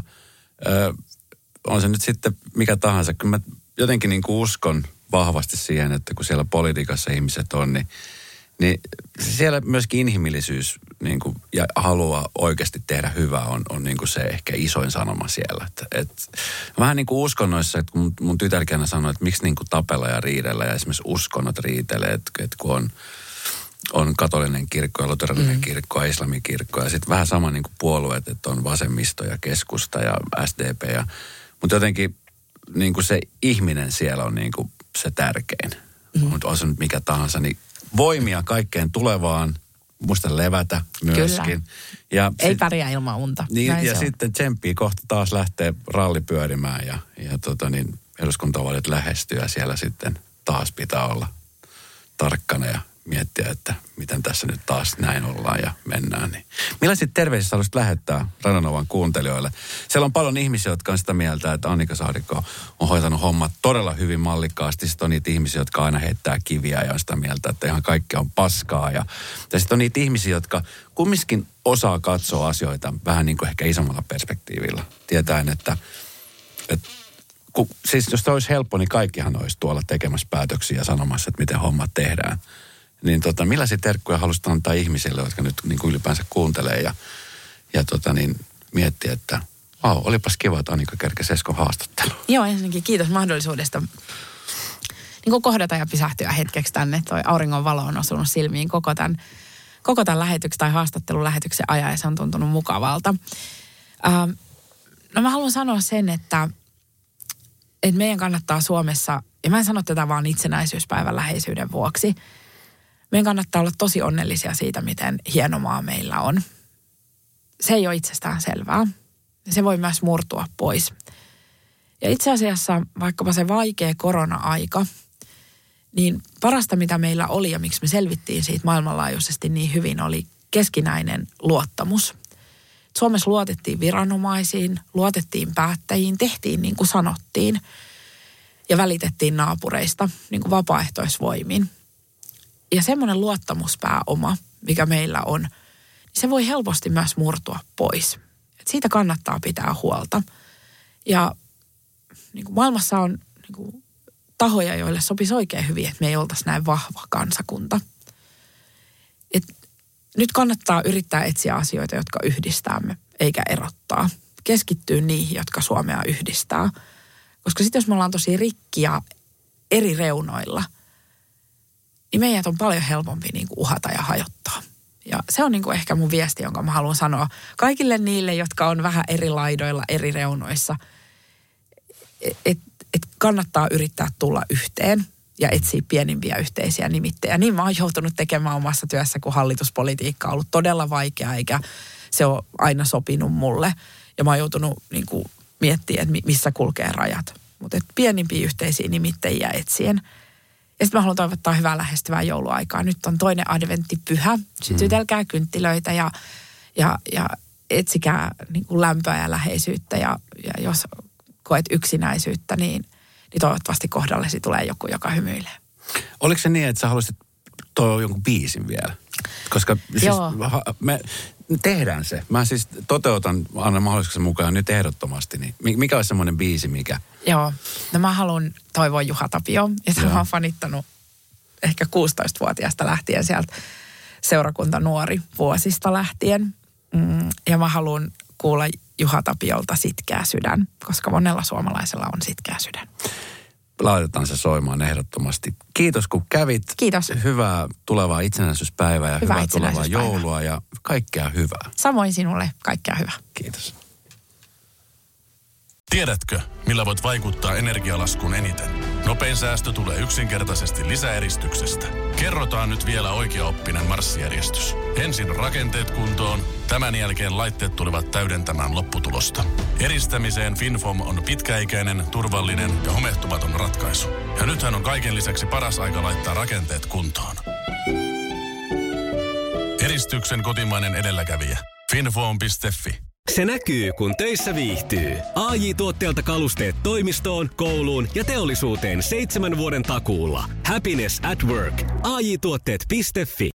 on se nyt sitten mikä tahansa. Kyllä mä jotenkin niin kuin uskon vahvasti siihen, että kun siellä politiikassa ihmiset on, niin siellä myöskin inhimillisyys niin kuin, ja halua oikeasti tehdä hyvää on niin kuin se ehkä isoin sanoma siellä. Vähän niin kuin uskonnoissa, että kun mun tytärkänä sanoi, että miksi niin kuin tapella ja riidellä ja esimerkiksi uskonnot riitelee, että kun on katolinen kirkko ja luterilainen kirkko ja islamikirkko ja sitten vähän sama niin kuin puolueet, että on vasemmisto ja keskusta ja SDP mutta jotenkin niin kuin se ihminen siellä on niin kuin se tärkein. Mutta on se nyt mikä tahansa, niin voimia kaikkeen tulevaan, muista levätä myöskin. Kyllä. Ja ei pärjää ilman unta. Niin, ja sitten tsemppii kohta taas lähtee ralli pyörimään ja eduskuntavaalit lähestyy ja siellä sitten taas pitää olla tarkkana ja miettiä, että miten tässä nyt taas näin ollaan ja mennään. Niin. Millaiset terveisiä haluaisit lähettää Radionovan kuuntelijoille? Siellä on paljon ihmisiä, jotka on sitä mieltä, että Annika Saarikko on hoitanut hommat todella hyvin mallikkaasti. Sitten on niitä ihmisiä, jotka aina heittää kiviä ja on sitä mieltä, että ihan kaikki on paskaa. Ja sitten on niitä ihmisiä, jotka kumminkin osaa katsoa asioita vähän niin kuin ehkä isommalla perspektiivillä. Tietäen, että siis jos se olisi helppo, niin kaikkihan olisi tuolla tekemässä päätöksiä ja sanomassa, että miten hommat tehdään. Niin millaisia terkkuja haluaisit antaa ihmisille, jotka nyt niin kuin ylipäänsä kuuntelee ja miettii, että olipas kiva, että Annika kerkesi Eskon haastattelu. Joo, ensinnäkin kiitos mahdollisuudesta niin kuin kohdata ja pysähtyä hetkeksi tänne. Toi auringon valo on osunut silmiin koko tämän lähetyksen tai haastattelun lähetyksen ajan ja se on tuntunut mukavalta. No mä haluan sanoa sen, että meidän kannattaa Suomessa, ja mä en sano tätä vaan itsenäisyyspäivän läheisyyden vuoksi, meidän kannattaa olla tosi onnellisia siitä, miten hieno maa meillä on. Se ei ole itsestään selvää. Se voi myös murtua pois. Ja itse asiassa vaikkapa se vaikea korona-aika, niin parasta mitä meillä oli ja miksi me selvittiin siitä maailmanlaajuisesti niin hyvin oli keskinäinen luottamus. Suomessa luotettiin viranomaisiin, luotettiin päättäjiin, tehtiin niin kuin sanottiin ja välitettiin naapureista niin kuin vapaaehtoisvoimin. Ja semmoinen luottamuspääoma, mikä meillä on, niin se voi helposti myös murtua pois. Et siitä kannattaa pitää huolta. Ja niin kuin maailmassa on niin kuin tahoja, joille sopisi oikein hyvin, että me ei oltaisi näin vahva kansakunta. Et nyt kannattaa yrittää etsiä asioita, jotka yhdistäämme, eikä erottaa. Keskittyy niihin, jotka Suomea yhdistää. Koska sitten jos me ollaan tosi rikkiä eri reunoilla, niin meidät on paljon helpompi niin kuin uhata ja hajottaa. Ja se on niin kuin ehkä mun viesti, jonka mä haluan sanoa kaikille niille, jotka on vähän eri laidoilla, eri reunoissa. Että kannattaa yrittää tulla yhteen ja etsiä pienimpiä yhteisiä nimittäjiä. Niin mä oon joutunut tekemään omassa työssä, kun hallituspolitiikka on ollut todella vaikea, eikä se ole aina sopinut mulle. Ja mä oon joutunut niin kuin miettimään, että missä kulkee rajat. Mutta pienimpiä yhteisiä nimittäjiä etsien. Ja sitten mä haluan toivottaa hyvää lähestyvää jouluaikaa. Nyt on toinen adventtipyhä. Sytytelkää kynttilöitä ja etsikää niin kuin lämpöä ja läheisyyttä. Ja jos koet yksinäisyyttä, niin toivottavasti kohdallesi tulee joku, joka hymyilee. Oliko se niin, että sä haluaisit toivoa jonkun biisin vielä? Koska siis me tehdään se. Mä siis toteutan annan mahdollisuuksien mukaan nyt ehdottomasti. Niin mikä olisi semmoinen biisi, mikä? Joo, no mä haluan toivoa Juha Tapio. Ja mä oon fanittanut ehkä 16-vuotiaasta lähtien sieltä seurakunta nuori vuosista lähtien. Ja mä haluan kuulla Juha Tapiolta Sitkeä sydän, koska monella suomalaisella on sitkeä sydän. Laitetaan se soimaan ehdottomasti. Kiitos kun kävit. Kiitos. Hyvää tulevaa itsenäisyyspäivää ja hyvää tulevaa joulua ja kaikkea hyvää. Samoin sinulle kaikkea hyvää. Kiitos. Tiedätkö, millä voit vaikuttaa energialaskuun eniten? Nopein säästö tulee yksinkertaisesti lisäeristyksestä. Kerrotaan nyt vielä oikeaoppinen marssijärjestys. Ensin rakenteet kuntoon, tämän jälkeen laitteet tulevat täydentämään lopputulosta. Eristämiseen FinFom on pitkäikäinen, turvallinen ja homehtumaton ratkaisu. Ja nythän on kaiken lisäksi paras aika laittaa rakenteet kuntoon. Eristyksen kotimainen edelläkävijä. finfoam.fi. Se näkyy, kun töissä viihtyy. AJ-tuotteelta kalusteet toimistoon, kouluun ja teollisuuteen 7 vuoden takuulla. Happiness at work. AJ-tuotteet.fi.